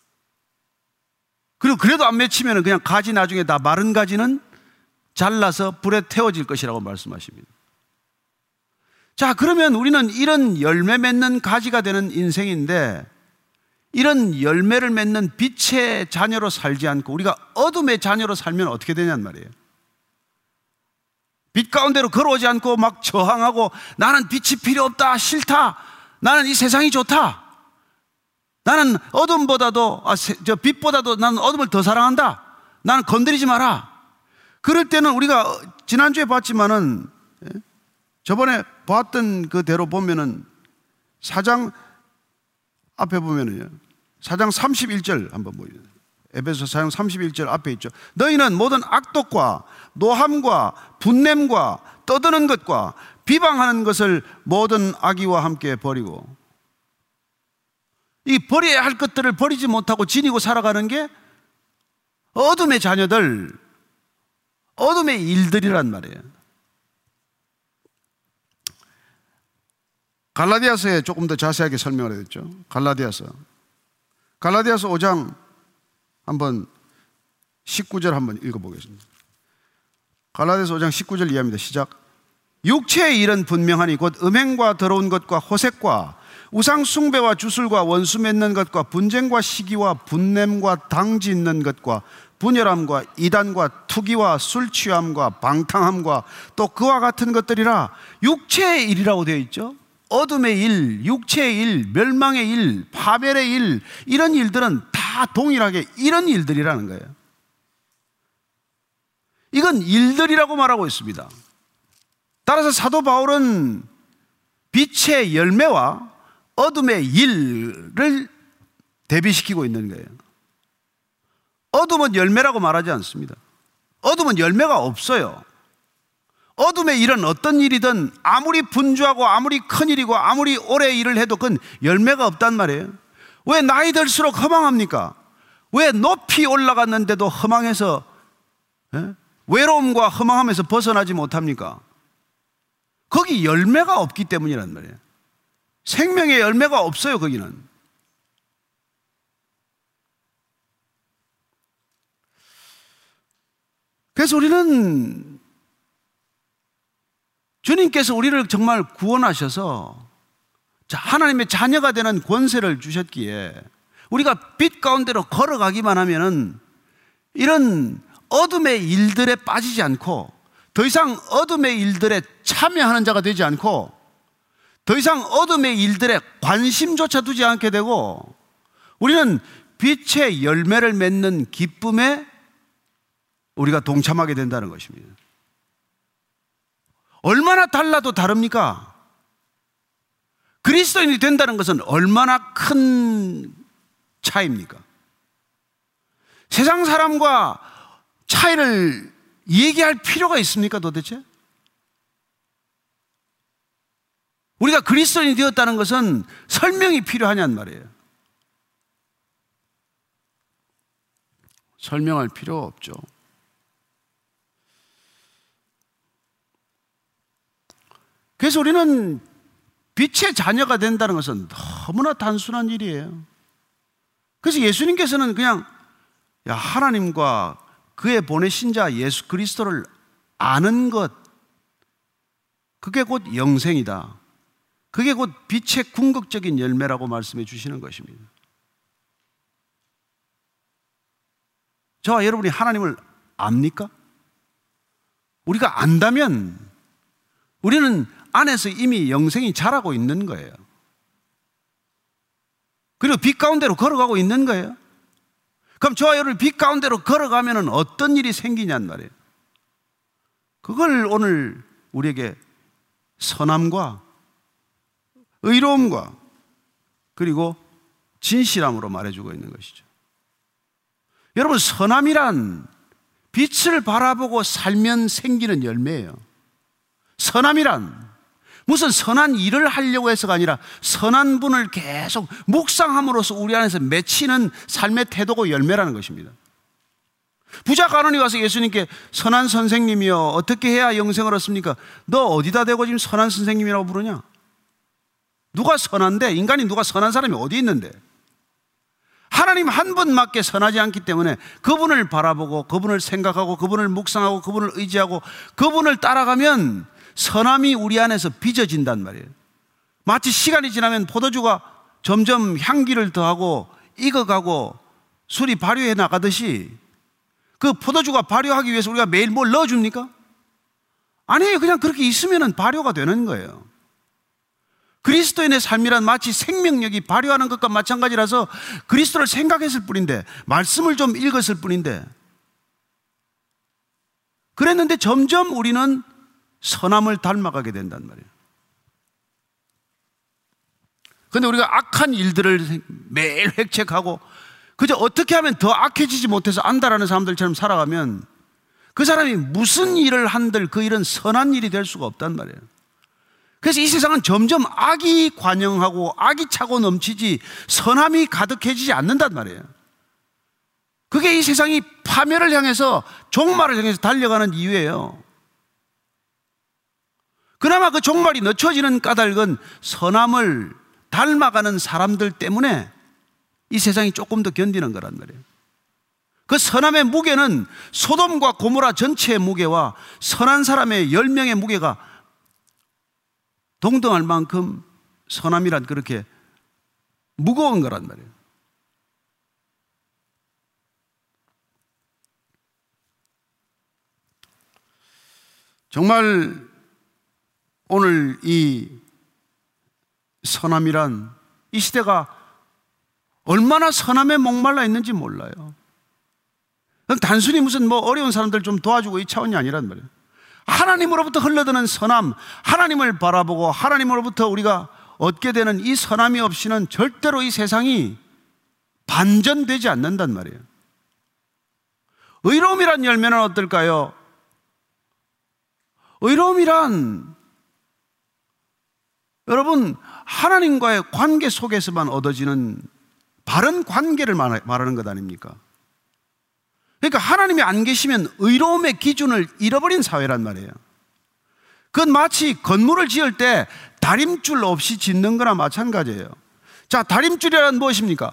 그리고 그래도 안 맺히면 그냥 가지 나중에 다 마른 가지는 잘라서 불에 태워질 것이라고 말씀하십니다. 자, 그러면 우리는 이런 열매 맺는 가지가 되는 인생인데, 이런 열매를 맺는 빛의 자녀로 살지 않고 우리가 어둠의 자녀로 살면 어떻게 되냔 말이에요. 빛 가운데로 걸어오지 않고 막 저항하고 나는 빛이 필요 없다, 싫다, 나는 이 세상이 좋다, 나는 어둠보다도 빛보다도 나는 어둠을 더 사랑한다, 나는 건드리지 마라. 그럴 때는 우리가 지난주에 봤지만은, 저번에 봤던 그대로 보면은 4장 앞에 보면은요, 4장 31절 한번 보여요. 에베소 4장 31절 앞에 있죠. 너희는 모든 악독과 노함과 분냄과 떠드는 것과 비방하는 것을 모든 악의와 함께 버리고, 이 버려야 할 것들을 버리지 못하고 지니고 살아가는 게 어둠의 자녀들, 어둠의 일들이란 말이에요. 갈라디아서에 조금 더 자세하게 설명을 했죠. 갈라디아서 5장 한번 19절 한번 읽어보겠습니다. 갈라디아서 5장 19절 이하입니다. 시작. 육체의 일은 분명하니 곧 음행과 더러운 것과 호색과 우상 숭배와 주술과 원수 맺는 것과 분쟁과 시기와 분냄과 당 짓는 것과 분열함과 이단과 투기와 술 취함과 방탕함과 또 그와 같은 것들이라. 육체의 일이라고 되어 있죠. 어둠의 일, 육체의 일, 멸망의 일, 파멸의 일, 이런 일들은 다 동일하게 이런 일들이라는 거예요. 이건 일들이라고 말하고 있습니다. 따라서 사도 바울은 빛의 열매와 어둠의 일을 대비시키고 있는 거예요. 어둠은 열매라고 말하지 않습니다. 어둠은 열매가 없어요. 어둠의 일은 어떤 일이든 아무리 분주하고 아무리 큰 일이고 아무리 오래 일을 해도 그건 열매가 없단 말이에요. 왜 나이 들수록 허망합니까? 왜 높이 올라갔는데도 허망해서, 외로움과 허망함에서 벗어나지 못합니까? 거기 열매가 없기 때문이란 말이에요. 생명의 열매가 없어요, 거기는. 그래서 우리는 주님께서 우리를 정말 구원하셔서 하나님의 자녀가 되는 권세를 주셨기에 우리가 빛 가운데로 걸어가기만 하면은 이런 어둠의 일들에 빠지지 않고 더 이상 어둠의 일들에 참여하는 자가 되지 않고 더 이상 어둠의 일들에 관심조차 두지 않게 되고 우리는 빛의 열매를 맺는 기쁨에 우리가 동참하게 된다는 것입니다. 얼마나 달라도 다릅니까? 그리스도인이 된다는 것은 얼마나 큰 차이입니까? 세상 사람과 차이를 얘기할 필요가 있습니까 도대체? 우리가 그리스도인이 되었다는 것은 설명이 필요하냔 말이에요. 설명할 필요가 없죠. 그래서 우리는 빛의 자녀가 된다는 것은 너무나 단순한 일이에요. 그래서 예수님께서는 그냥 하나님과 그의 보내신 자 예수 그리스도를 아는 것, 그게 곧 영생이다. 그게 곧 빛의 궁극적인 열매라고 말씀해 주시는 것입니다. 저와 여러분이 하나님을 압니까? 우리가 안다면 우리는 안에서 이미 영생이 자라고 있는 거예요. 그리고 빛 가운데로 걸어가고 있는 거예요. 그럼 저와 여러분이 빛 가운데로 걸어가면 어떤 일이 생기냔 말이에요. 그걸 오늘 우리에게 선함과 의로움과 그리고 진실함으로 말해주고 있는 것이죠. 여러분, 선함이란 빛을 바라보고 살면 생기는 열매예요. 선함이란 무슨 선한 일을 하려고 해서가 아니라 선한 분을 계속 묵상함으로써 우리 안에서 맺히는 삶의 태도고 열매라는 것입니다. 부자 간원이 가서 예수님께 선한 선생님이여 어떻게 해야 영생을 얻습니까? 너 어디다 대고 지금 선한 선생님이라고 부르냐? 누가 선한데? 인간이 누가 선한 사람이 어디 있는데? 하나님 한 분밖에 선하지 않기 때문에 그분을 바라보고 그분을 생각하고 그분을 묵상하고 그분을 의지하고 그분을 따라가면 선함이 우리 안에서 빚어진단 말이에요. 마치 시간이 지나면 포도주가 점점 향기를 더하고 익어가고 술이 발효해 나가듯이 그 포도주가 발효하기 위해서 우리가 매일 뭘 넣어줍니까? 아니에요. 그냥 그렇게 있으면 발효가 되는 거예요. 그리스도인의 삶이란 마치 생명력이 발효하는 것과 마찬가지라서 그리스도를 생각했을 뿐인데, 말씀을 좀 읽었을 뿐인데, 그랬는데 점점 우리는 선함을 닮아가게 된단 말이에요. 그런데 우리가 악한 일들을 매일 획책하고 그저 어떻게 하면 더 악해지지 못해서 안다라는 사람들처럼 살아가면 그 사람이 무슨 일을 한들 그 일은 선한 일이 될 수가 없단 말이에요. 그래서 이 세상은 점점 악이 관영하고 악이 차고 넘치지 선함이 가득해지지 않는단 말이에요. 그게 이 세상이 파멸을 향해서 종말을 향해서 달려가는 이유예요. 그나마 그 종말이 늦춰지는 까닭은 선함을 닮아가는 사람들 때문에 이 세상이 조금 더 견디는 거란 말이에요. 그 선함의 무게는 소돔과 고모라 전체의 무게와 선한 사람의 10명의 무게가 동등할 만큼 선함이란 그렇게 무거운 거란 말이에요. 정말 오늘 이 선함이란 이 시대가 얼마나 선함에 목말라 있는지 몰라요. 단순히 무슨 어려운 사람들 좀 도와주고 이 차원이 아니란 말이에요. 하나님으로부터 흘러드는 선함, 하나님을 바라보고 하나님으로부터 우리가 얻게 되는 이 선함이 없이는 절대로 이 세상이 반전되지 않는단 말이에요. 의로움이란 열매는 어떨까요? 의로움이란 여러분 하나님과의 관계 속에서만 얻어지는 바른 관계를 말하는 것 아닙니까? 그러니까 하나님이 안 계시면 의로움의 기준을 잃어버린 사회란 말이에요. 그건 마치 건물을 지을 때 다림줄 없이 짓는 거나 마찬가지예요. 자, 다림줄이란 무엇입니까?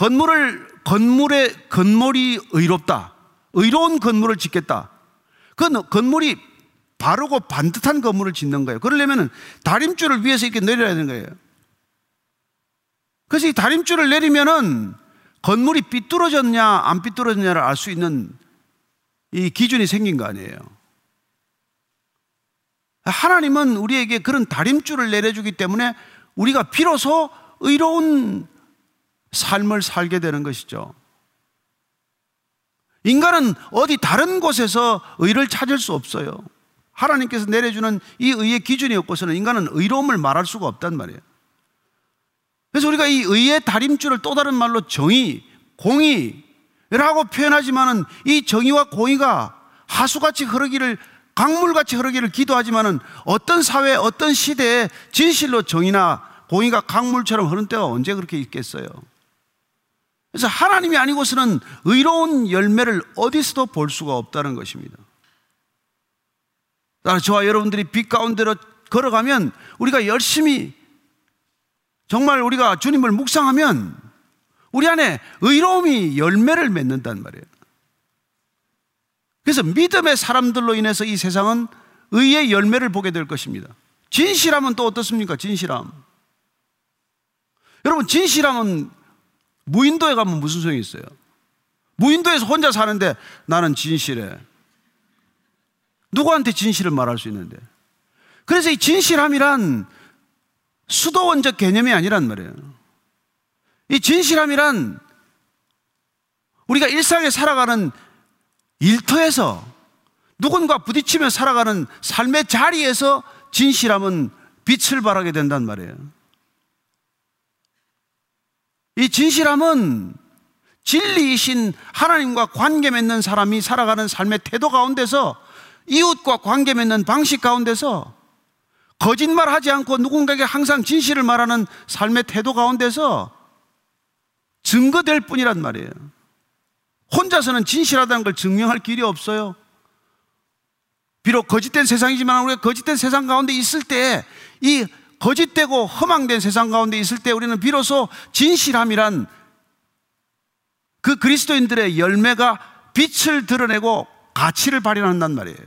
건물이 의롭다, 의로운 건물을 짓겠다. 그 건물이 바르고 반듯한 건물을 짓는 거예요. 그러려면 다림줄을 위에서 이렇게 내려야 되는 거예요. 그래서 이 다림줄을 내리면은 건물이 삐뚤어졌냐 안 삐뚤어졌냐를 알 수 있는 이 기준이 생긴 거 아니에요. 하나님은 우리에게 그런 다림줄을 내려주기 때문에 우리가 비로소 의로운 삶을 살게 되는 것이죠. 인간은 어디 다른 곳에서 의를 찾을 수 없어요. 하나님께서 내려주는 이 의의 기준이 없고서는 인간은 의로움을 말할 수가 없단 말이에요. 그래서 우리가 이 의의 다림줄을 또 다른 말로 정의, 공의라고 표현하지만은 이 정의와 공의가 하수같이 흐르기를, 강물같이 흐르기를 기도하지만은 어떤 사회, 어떤 시대에 진실로 정의나 공의가 강물처럼 흐르는 때가 언제 그렇게 있겠어요? 그래서 하나님이 아니고서는 의로운 열매를 어디서도 볼 수가 없다는 것입니다. 따라서 저와 여러분들이 빛 가운데로 걸어가면, 우리가 열심히 정말 우리가 주님을 묵상하면 우리 안에 의로움이 열매를 맺는단 말이에요. 그래서 믿음의 사람들로 인해서 이 세상은 의의 열매를 보게 될 것입니다. 진실함은 또 어떻습니까? 진실함. 여러분, 진실함은 무인도에 가면 무슨 소용이 있어요? 무인도에서 혼자 사는데 나는 진실해. 누구한테 진실을 말할 수 있는데? 그래서 이 진실함이란 수도원적 개념이 아니란 말이에요. 이 진실함이란 우리가 일상에 살아가는 일터에서 누군가 부딪히며 살아가는 삶의 자리에서 진실함은 빛을 발하게 된단 말이에요. 이 진실함은 진리이신 하나님과 관계 맺는 사람이 살아가는 삶의 태도 가운데서, 이웃과 관계 맺는 방식 가운데서, 거짓말하지 않고 누군가에게 항상 진실을 말하는 삶의 태도 가운데서 증거될 뿐이란 말이에요. 혼자서는 진실하다는 걸 증명할 길이 없어요. 비록 거짓된 세상이지만 우리가 거짓된 세상 가운데 있을 때, 이 거짓되고 허망된 세상 가운데 있을 때 우리는 비로소 진실함이란 그 그리스도인들의 열매가 빛을 드러내고 가치를 발현한단 말이에요.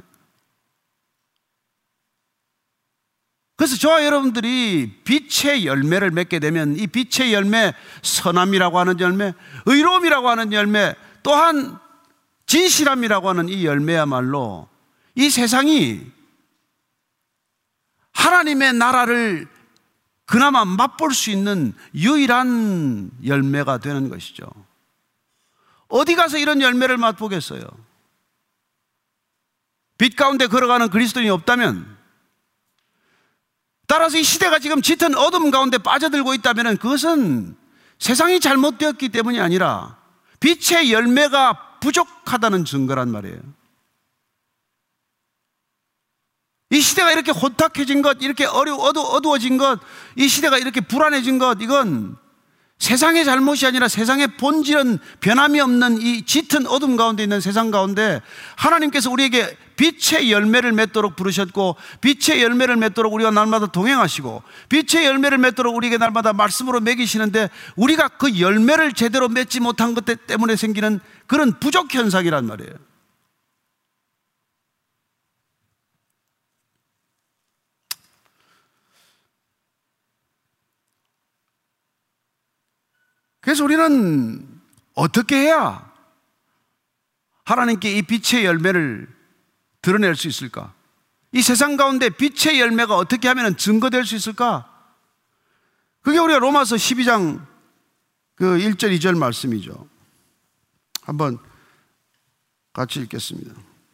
그래서 저와 여러분들이 빛의 열매를 맺게 되면, 이 빛의 열매, 선함이라고 하는 열매, 의로움이라고 하는 열매, 또한 진실함이라고 하는 이 열매야말로 이 세상이 하나님의 나라를 그나마 맛볼 수 있는 유일한 열매가 되는 것이죠. 어디 가서 이런 열매를 맛보겠어요? 빛 가운데 걸어가는 그리스도인이 없다면, 따라서 이 시대가 지금 짙은 어둠 가운데 빠져들고 있다면 그것은 세상이 잘못되었기 때문이 아니라 빛의 열매가 부족하다는 증거란 말이에요. 이 시대가 이렇게 혼탁해진 것, 이렇게 어두워진 것, 이 시대가 이렇게 불안해진 것, 이건 세상의 잘못이 아니라 세상의 본질은 변함이 없는 이 짙은 어둠 가운데 있는 세상 가운데 하나님께서 우리에게 빛의 열매를 맺도록 부르셨고, 빛의 열매를 맺도록 우리가 날마다 동행하시고, 빛의 열매를 맺도록 우리에게 날마다 말씀으로 먹이시는데, 우리가 그 열매를 제대로 맺지 못한 것 때문에 생기는 그런 부족 현상이란 말이에요. 그래서 우리는 어떻게 해야 하나님께 이 빛의 열매를 드러낼 수 있을까? 이 세상 가운데 빛의 열매가 어떻게 하면 증거될 수 있을까? 그게 우리가 로마서 12장 그 1절 2절 말씀이죠. 한번 같이 읽겠습니다.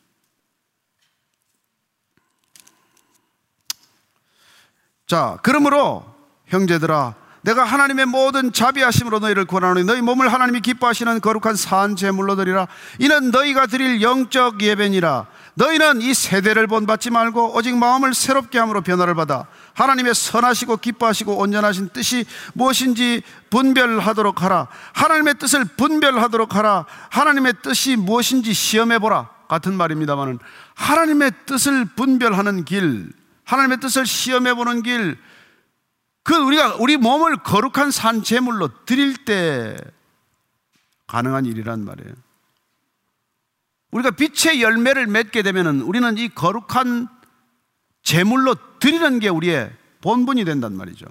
자, 그러므로 형제들아, 내가 하나님의 모든 자비하심으로 너희를 구하노니 너희 몸을 하나님이 기뻐하시는 거룩한 산 제물로 드리라. 이는 너희가 드릴 영적 예배니라. 너희는 이 세대를 본받지 말고 오직 마음을 새롭게 함으로 변화를 받아 하나님의 선하시고 기뻐하시고 온전하신 뜻이 무엇인지 분별하도록 하라. 하나님의 뜻을 분별하도록 하라. 하나님의 뜻이 무엇인지 시험해보라 같은 말입니다만, 하나님의 뜻을 분별하는 길, 하나님의 뜻을 시험해보는 길, 우리가 우리 몸을 거룩한 산 제물로 드릴 때 가능한 일이란 말이에요. 우리가 빛의 열매를 맺게 되면 우리는 이 거룩한 제물로 드리는 게 우리의 본분이 된단 말이죠.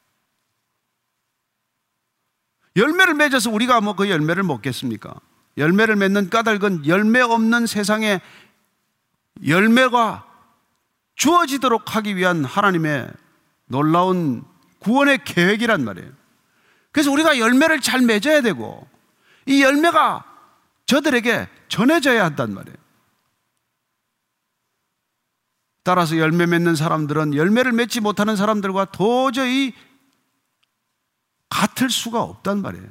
열매를 맺어서 우리가 뭐 그 열매를 먹겠습니까? 열매를 맺는 까닭은 열매 없는 세상에 열매가 주어지도록 하기 위한 하나님의 놀라운 구원의 계획이란 말이에요. 그래서 우리가 열매를 잘 맺어야 되고, 이 열매가 저들에게 전해져야 한단 말이에요. 따라서 열매 맺는 사람들은 열매를 맺지 못하는 사람들과 도저히 같을 수가 없단 말이에요.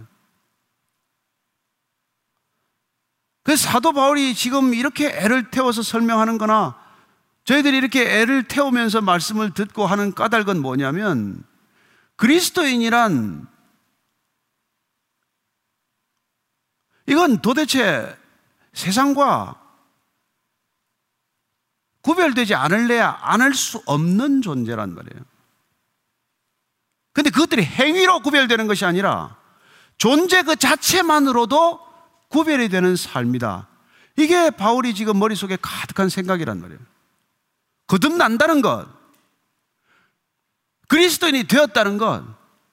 그래서 사도 바울이 지금 이렇게 애를 태워서 설명하는 거나 저희들이 이렇게 애를 태우면서 말씀을 듣고 하는 까닭은 뭐냐면, 그리스도인이란 이건 도대체 세상과 구별되지 않을래야 않을 수 없는 존재란 말이에요. 근데 그것들이 행위로 구별되는 것이 아니라 존재 그 자체만으로도 구별이 되는 삶이다. 이게 바울이 지금 머릿속에 가득한 생각이란 말이에요. 거듭난다는 것, 그리스도인이 되었다는 것,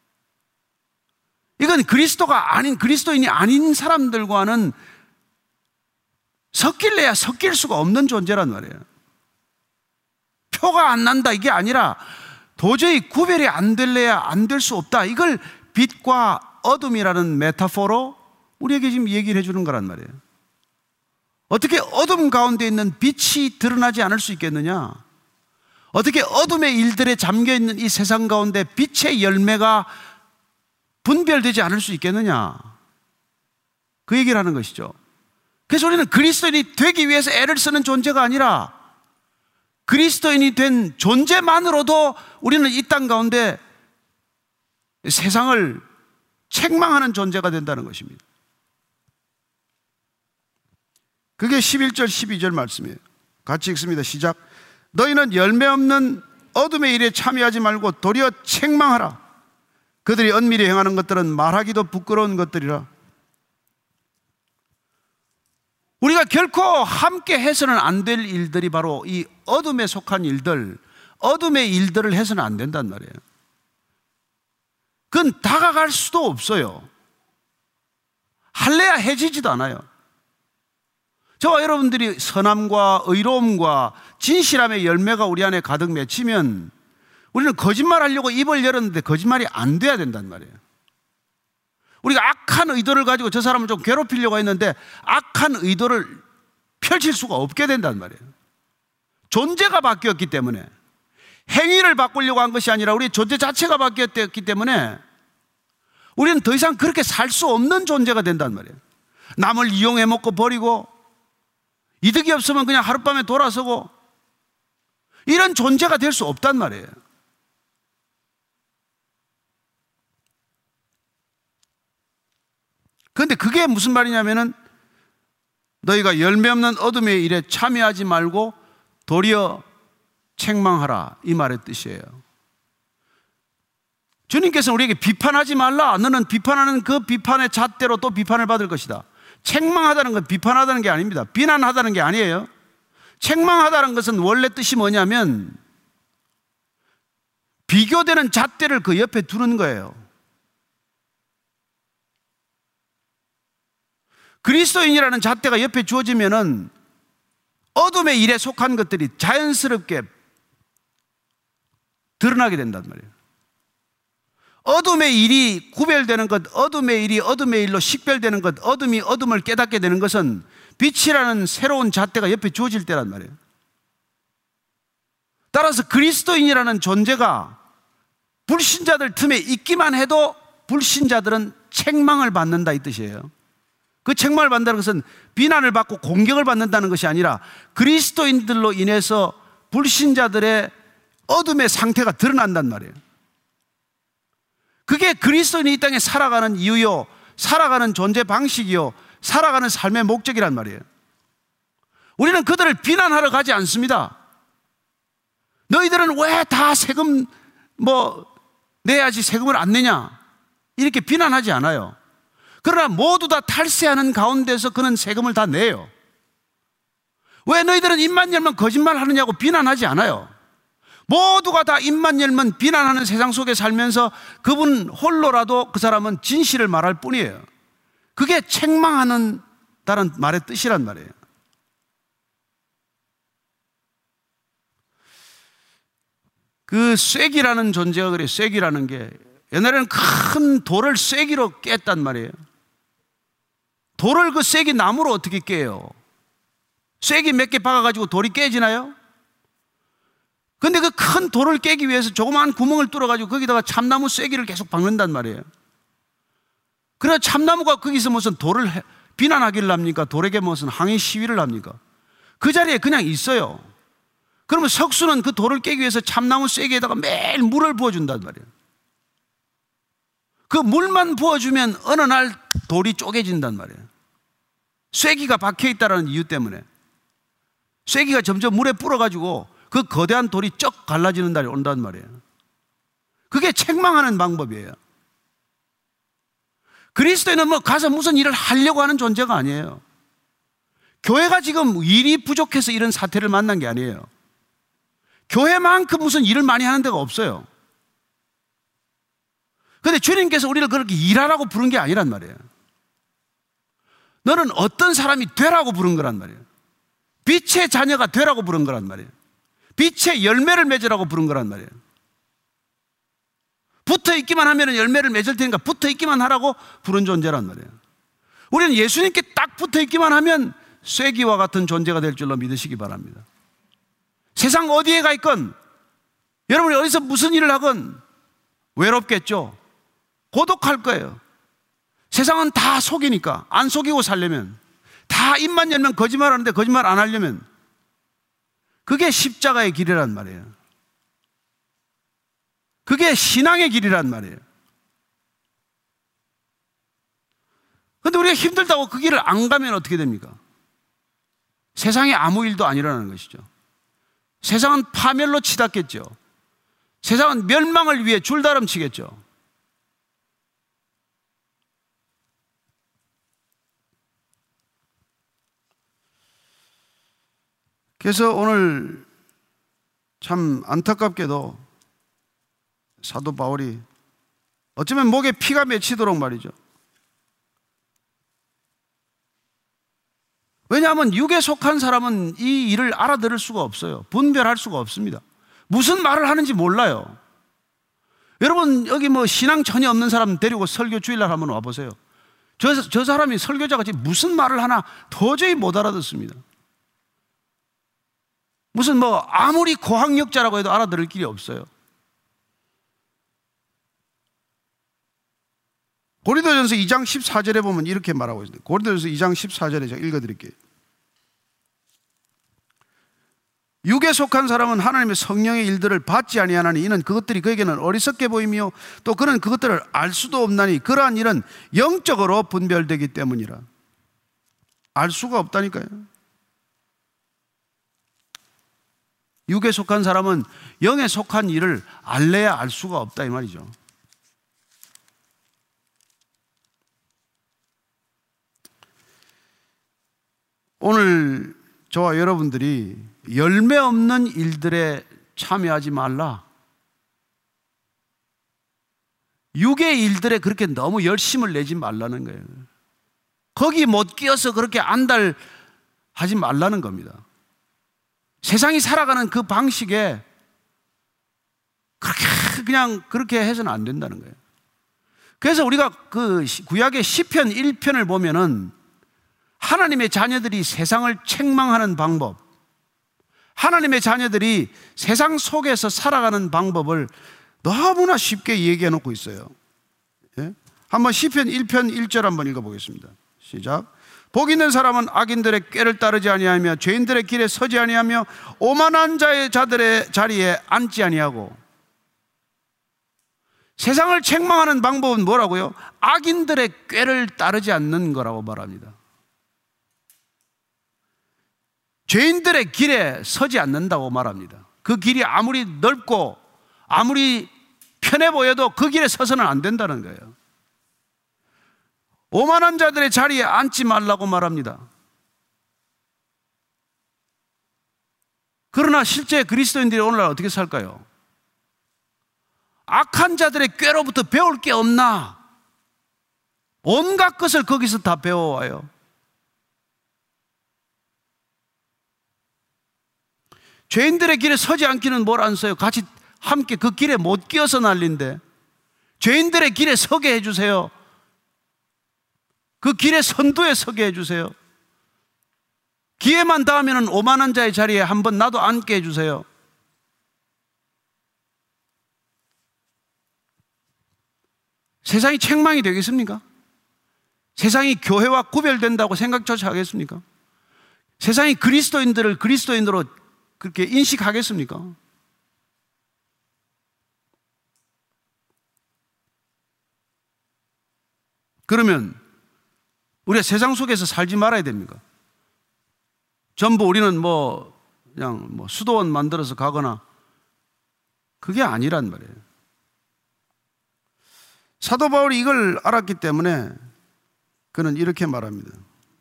이건 그리스도가 아닌, 그리스도인이 아닌 사람들과는 섞일래야 섞일 수가 없는 존재란 말이에요. 표가 안 난다 이게 아니라 도저히 구별이 안 될래야 안 될 수 없다. 이걸 빛과 어둠이라는 메타포로 우리에게 지금 얘기를 해주는 거란 말이에요. 어떻게 어둠 가운데 있는 빛이 드러나지 않을 수 있겠느냐? 어떻게 어둠의 일들에 잠겨있는 이 세상 가운데 빛의 열매가 분별되지 않을 수 있겠느냐? 그 얘기를 하는 것이죠. 그래서 우리는 그리스도인이 되기 위해서 애를 쓰는 존재가 아니라 그리스도인이 된 존재만으로도 우리는 이 땅 가운데 세상을 책망하는 존재가 된다는 것입니다. 그게 11절 12절 말씀이에요. 같이 읽습니다. 시작. 너희는 열매 없는 어둠의 일에 참여하지 말고 도리어 책망하라. 그들이 은밀히 행하는 것들은 말하기도 부끄러운 것들이라. 우리가 결코 함께 해서는 안 될 일들이 바로 이 어둠에 속한 일들, 어둠의 일들을 해서는 안 된단 말이에요. 그건 다가갈 수도 없어요. 할래야 해지지도 않아요. 저와 여러분들이 선함과 의로움과 진실함의 열매가 우리 안에 가득 맺히면 우리는 거짓말하려고 입을 열었는데 거짓말이 안 돼야 된단 말이에요. 우리가 악한 의도를 가지고 저 사람을 좀 괴롭히려고 했는데 악한 의도를 펼칠 수가 없게 된단 말이에요. 존재가 바뀌었기 때문에, 행위를 바꾸려고 한 것이 아니라 우리 존재 자체가 바뀌었기 때문에 우리는 더 이상 그렇게 살 수 없는 존재가 된단 말이에요. 남을 이용해 먹고 버리고 이득이 없으면 그냥 하룻밤에 돌아서고 이런 존재가 될 수 없단 말이에요. 그런데 그게 무슨 말이냐면은 너희가 열매 없는 어둠의 일에 참여하지 말고 도리어 책망하라, 이 말의 뜻이에요. 주님께서는 우리에게 비판하지 말라. 너는 비판하는 그 비판의 잣대로 또 비판을 받을 것이다. 책망하다는 건 비판하다는 게 아닙니다. 비난하다는 게 아니에요. 책망하다는 것은 원래 뜻이 뭐냐면 비교되는 잣대를 그 옆에 두는 거예요. 그리스도인이라는 잣대가 옆에 주어지면은 어둠의 일에 속한 것들이 자연스럽게 드러나게 된단 말이에요. 어둠의 일이 구별되는 것, 어둠의 일이 어둠의 일로 식별되는 것, 어둠이 어둠을 깨닫게 되는 것은 빛이라는 새로운 잣대가 옆에 주어질 때란 말이에요. 따라서 그리스도인이라는 존재가 불신자들 틈에 있기만 해도 불신자들은 책망을 받는다, 이 뜻이에요. 그 책망을 받는다는 것은 비난을 받고 공격을 받는다는 것이 아니라 그리스도인들로 인해서 불신자들의 어둠의 상태가 드러난단 말이에요. 그게 그리스도인이 이 땅에 살아가는 이유요, 살아가는 존재 방식이요, 살아가는 삶의 목적이란 말이에요. 우리는 그들을 비난하러 가지 않습니다. 너희들은 왜 다 세금 내야지 세금을 안 내냐, 이렇게 비난하지 않아요. 그러나 모두 다 탈세하는 가운데서 그는 세금을 다 내요. 왜 너희들은 입만 열면 거짓말 하느냐고 비난하지 않아요. 모두가 다 입만 열면 비난하는 세상 속에 살면서 그분 홀로라도 그 사람은 진실을 말할 뿐이에요. 그게 책망하는 다른 말의 뜻이란 말이에요. 그 쐐기라는 존재가 그래요. 쐐기라는 게 옛날에는 큰 돌을 쐐기로 깼단 말이에요. 돌을 그 쐐기 나무로 어떻게 깨요? 쐐기 몇 개 박아가지고 돌이 깨지나요? 근데 그 큰 돌을 깨기 위해서 조그마한 구멍을 뚫어가지고 거기다가 참나무 쐐기를 계속 박는단 말이에요. 그래 참나무가 거기서 무슨 돌을 비난하기를 합니까? 돌에게 무슨 항의 시위를 합니까? 그 자리에 그냥 있어요. 그러면 석수는 그 돌을 깨기 위해서 참나무 쐐기에다가 매일 물을 부어준단 말이에요. 그 물만 부어주면 어느 날 돌이 쪼개진단 말이에요. 쐐기가 박혀있다는 이유 때문에. 쐐기가 점점 물에 불어가지고 그 거대한 돌이 쩍 갈라지는 날이 온단 말이에요. 그게 책망하는 방법이에요. 그리스도인은 뭐 가서 무슨 일을 하려고 하는 존재가 아니에요. 교회가 지금 일이 부족해서 이런 사태를 만난 게 아니에요. 교회만큼 무슨 일을 많이 하는 데가 없어요. 그런데 주님께서 우리를 그렇게 일하라고 부른 게 아니란 말이에요. 너는 어떤 사람이 되라고 부른 거란 말이에요. 빛의 자녀가 되라고 부른 거란 말이에요. 빛의 열매를 맺으라고 부른 거란 말이에요. 붙어 있기만 하면 열매를 맺을 테니까 붙어 있기만 하라고 부른 존재란 말이에요. 우리는 예수님께 딱 붙어 있기만 하면 쐐기와 같은 존재가 될 줄로 믿으시기 바랍니다. 세상 어디에 가 있건, 여러분이 어디서 무슨 일을 하건 외롭겠죠. 고독할 거예요. 세상은 다 속이니까. 안 속이고 살려면, 다 입만 열면 거짓말 하는데 거짓말 안 하려면, 그게 십자가의 길이란 말이에요. 그게 신앙의 길이란 말이에요. 그런데 우리가 힘들다고 그 길을 안 가면 어떻게 됩니까? 세상에 아무 일도 안 일어나는 것이죠. 세상은 파멸로 치닫겠죠. 세상은 멸망을 위해 줄다름치겠죠. 그래서 오늘 참 안타깝게도 사도 바울이 어쩌면 목에 피가 맺히도록 말이죠. 왜냐하면 육에 속한 사람은 이 일을 알아들을 수가 없어요. 분별할 수가 없습니다. 무슨 말을 하는지 몰라요. 여러분 여기 뭐 신앙 전혀 없는 사람 데리고 설교 주일날 한번 와보세요. 저 사람이 설교자가 지금 무슨 말을 하나 도저히 못 알아듣습니다. 무슨 뭐 아무리 고학력자라고 해도 알아들을 길이 없어요. 고린도전서 2장 14절에 보면 이렇게 말하고 있습니다. 고린도전서 2장 14절에 제가 읽어드릴게요. 육에 속한 사람은 하나님의 성령의 일들을 받지 아니하나니 이는 그것들이 그에게는 어리석게 보이며 또 그는 그것들을 알 수도 없나니 그러한 일은 영적으로 분별되기 때문이라. 알 수가 없다니까요. 육에 속한 사람은 영에 속한 일을 알래야 알 수가 없다 이 말이죠. 오늘 저와 여러분들이 열매 없는 일들에 참여하지 말라. 육의 일들에 그렇게 너무 열심을 내지 말라는 거예요. 거기 못 끼어서 그렇게 안달하지 말라는 겁니다. 세상이 살아가는 그 방식에 그렇게 해서는 안 된다는 거예요. 그래서 우리가 그 구약의 시편 1편을 보면은 하나님의 자녀들이 세상을 책망하는 방법, 하나님의 자녀들이 세상 속에서 살아가는 방법을 너무나 쉽게 얘기해 놓고 있어요. 예? 한번 시편 1편 1절 한번 읽어보겠습니다. 시작. 복 있는 사람은 악인들의 꾀를 따르지 아니하며 죄인들의 길에 서지 아니하며 오만한 자들의 자리에 앉지 아니하고. 세상을 책망하는 방법은 뭐라고요? 악인들의 꾀를 따르지 않는 거라고 말합니다. 죄인들의 길에 서지 않는다고 말합니다. 그 길이 아무리 넓고 아무리 편해 보여도 그 길에 서서는 안 된다는 거예요. 오만한 자들의 자리에 앉지 말라고 말합니다. 그러나 실제 그리스도인들이 오늘날 어떻게 살까요? 악한 자들의 꾀로부터 배울 게 없나? 온갖 것을 거기서 다 배워와요. 죄인들의 길에 서지 않기는 뭘 안 써요. 같이 함께 그 길에 못 끼어서 난리인데 죄인들의 길에 서게 해주세요. 그 길의 선두에 서게 해주세요. 기회만 닿으면 오만한 자의 자리에 한번 나도 앉게 해주세요. 세상이 책망이 되겠습니까? 세상이 교회와 구별된다고 생각조차 하겠습니까? 세상이 그리스도인들을 그리스도인으로 그렇게 인식하겠습니까? 그러면 우리가 세상 속에서 살지 말아야 됩니까? 전부 우리는 그냥 수도원 만들어서 가거나, 그게 아니란 말이에요. 사도 바울이 이걸 알았기 때문에 그는 이렇게 말합니다.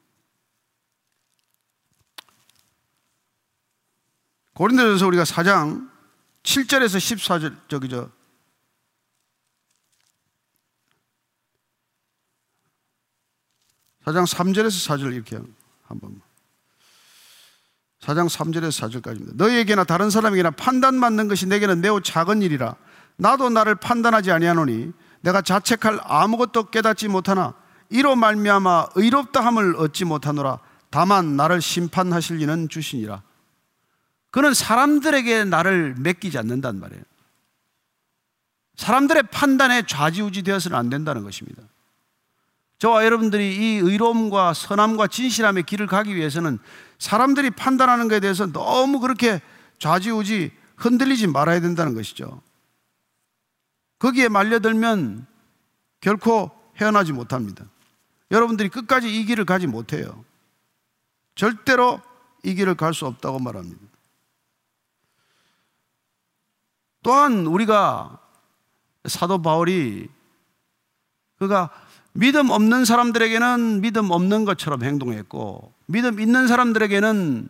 고린도전서 우리가 4장 7절에서 14절, 4장 3절에서 4절 이렇게 한번. 4장 3절에서 4절까지입니다. 너희에게나 다른 사람에게나 판단받는 것이 내게는 매우 작은 일이라. 나도 나를 판단하지 아니하노니 내가 자책할 아무것도 깨닫지 못하나 이로 말미암아 의롭다함을 얻지 못하노라. 다만 나를 심판하실 이는 주시니라. 그는 사람들에게 나를 맡기지 않는단 말이에요. 사람들의 판단에 좌지우지 되어서는 안 된다는 것입니다. 저와 여러분들이 이 의로움과 선함과 진실함의 길을 가기 위해서는 사람들이 판단하는 것에 대해서 너무 그렇게 좌지우지 흔들리지 말아야 된다는 것이죠. 거기에 말려들면 결코 헤어나지 못합니다. 여러분들이 끝까지 이 길을 가지 못해요. 절대로 이 길을 갈 수 없다고 말합니다. 또한 우리가 사도 바울이 그가 믿음 없는 사람들에게는 믿음 없는 것처럼 행동했고, 믿음 있는 사람들에게는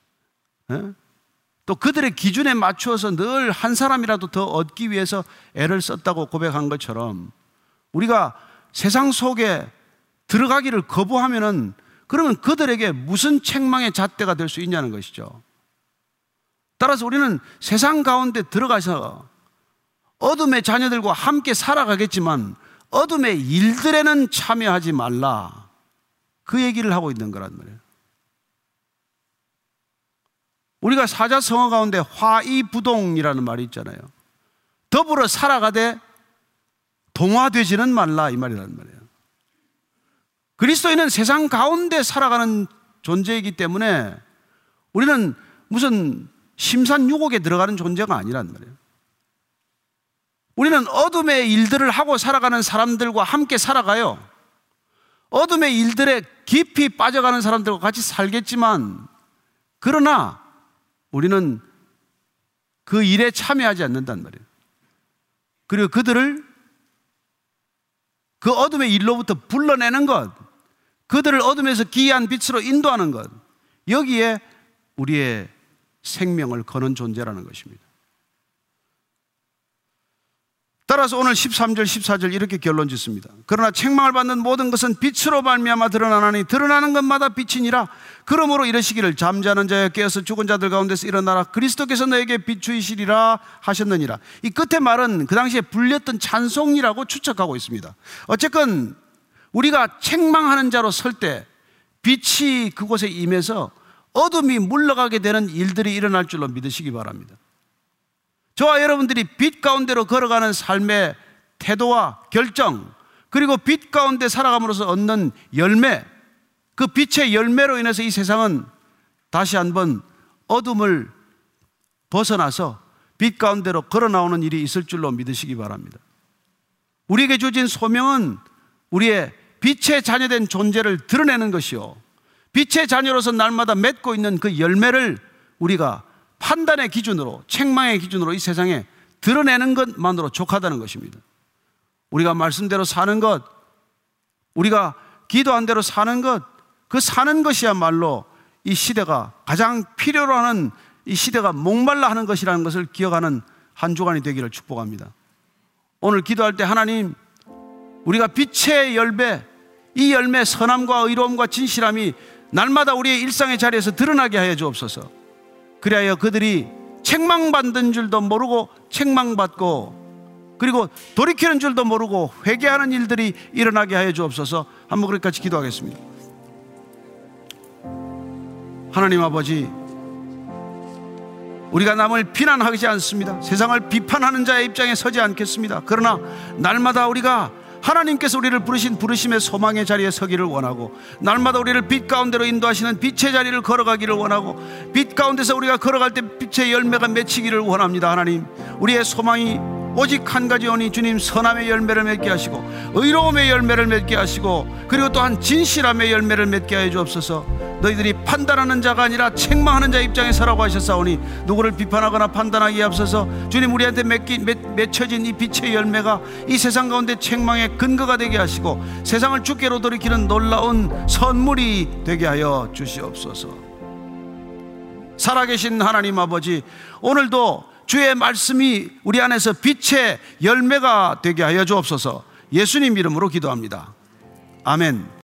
또 그들의 기준에 맞추어서 늘 한 사람이라도 더 얻기 위해서 애를 썼다고 고백한 것처럼, 우리가 세상 속에 들어가기를 거부하면은 그러면 그들에게 무슨 책망의 잣대가 될 수 있냐는 것이죠. 따라서 우리는 세상 가운데 들어가서 어둠의 자녀들과 함께 살아가겠지만 어둠의 일들에는 참여하지 말라, 그 얘기를 하고 있는 거란 말이에요. 우리가 사자성어 가운데 화이부동이라는 말이 있잖아요. 더불어 살아가되 동화되지는 말라, 이 말이란 말이에요. 그리스도인은 세상 가운데 살아가는 존재이기 때문에 우리는 무슨 심산유곡에 들어가는 존재가 아니란 말이에요. 우리는 어둠의 일들을 하고 살아가는 사람들과 함께 살아가요. 어둠의 일들에 깊이 빠져가는 사람들과 같이 살겠지만, 그러나 우리는 그 일에 참여하지 않는단 말이에요. 그리고 그들을 그 어둠의 일로부터 불러내는 것, 그들을 어둠에서 기이한 빛으로 인도하는 것, 여기에 우리의 생명을 거는 존재라는 것입니다. 따라서 오늘 13절 14절 이렇게 결론 짓습니다. 그러나 책망을 받는 모든 것은 빛으로 말미암아 드러나나니 드러나는 것마다 빛이니라. 그러므로 이르시기를 잠자는 자여 깨어서 죽은 자들 가운데서 일어나라. 그리스도께서 너에게 비추이시리라 하셨느니라. 이 끝의 말은 그 당시에 불렸던 찬송이라고 추측하고 있습니다. 어쨌건 우리가 책망하는 자로 설 때 빛이 그곳에 임해서 어둠이 물러가게 되는 일들이 일어날 줄로 믿으시기 바랍니다. 저와 여러분들이 빛 가운데로 걸어가는 삶의 태도와 결정, 그리고 빛 가운데 살아감으로써 얻는 열매, 그 빛의 열매로 인해서 이 세상은 다시 한번 어둠을 벗어나서 빛 가운데로 걸어 나오는 일이 있을 줄로 믿으시기 바랍니다. 우리에게 주어진 소명은 우리의 빛의 자녀된 존재를 드러내는 것이요, 빛의 자녀로서 날마다 맺고 있는 그 열매를 우리가 판단의 기준으로, 책망의 기준으로 이 세상에 드러내는 것만으로 족하다는 것입니다. 우리가 말씀대로 사는 것, 우리가 기도한 대로 사는 것, 그 사는 것이야말로 이 시대가 가장 필요로 하는, 이 시대가 목말라 하는 것이라는 것을 기억하는 한 주간이 되기를 축복합니다. 오늘 기도할 때 하나님, 우리가 빛의 열매, 이 열매 선함과 의로움과 진실함이 날마다 우리의 일상의 자리에서 드러나게 하여 주옵소서. 그리하여 그들이 책망받는 줄도 모르고 책망받고, 그리고 돌이키는 줄도 모르고 회개하는 일들이 일어나게 하여 주옵소서. 한번 그렇게 같이 기도하겠습니다. 하나님 아버지, 우리가 남을 비난하지 않습니다. 세상을 비판하는 자의 입장에 서지 않겠습니다. 그러나 날마다 우리가 하나님께서 우리를 부르신 부르심의 소망의 자리에 서기를 원하고, 날마다 우리를 빛 가운데로 인도하시는 빛의 자리를 걸어가기를 원하고, 빛 가운데서 우리가 걸어갈 때 빛의 열매가 맺히기를 원합니다. 하나님, 우리의 소망이 오직 한 가지오니 주님, 선함의 열매를 맺게 하시고 의로움의 열매를 맺게 하시고, 그리고 또한 진실함의 열매를 맺게 하여 주옵소서. 너희들이 판단하는 자가 아니라 책망하는 자 입장에 서라고 하셨사오니 누구를 비판하거나 판단하기에 앞서서 주님, 우리한테 맺혀진 이 빛의 열매가 이 세상 가운데 책망의 근거가 되게 하시고 세상을 주께로 돌이키는 놀라운 선물이 되게 하여 주시옵소서. 살아계신 하나님 아버지, 오늘도 주의 말씀이 우리 안에서 빛의 열매가 되게 하여 주옵소서. 예수님 이름으로 기도합니다. 아멘.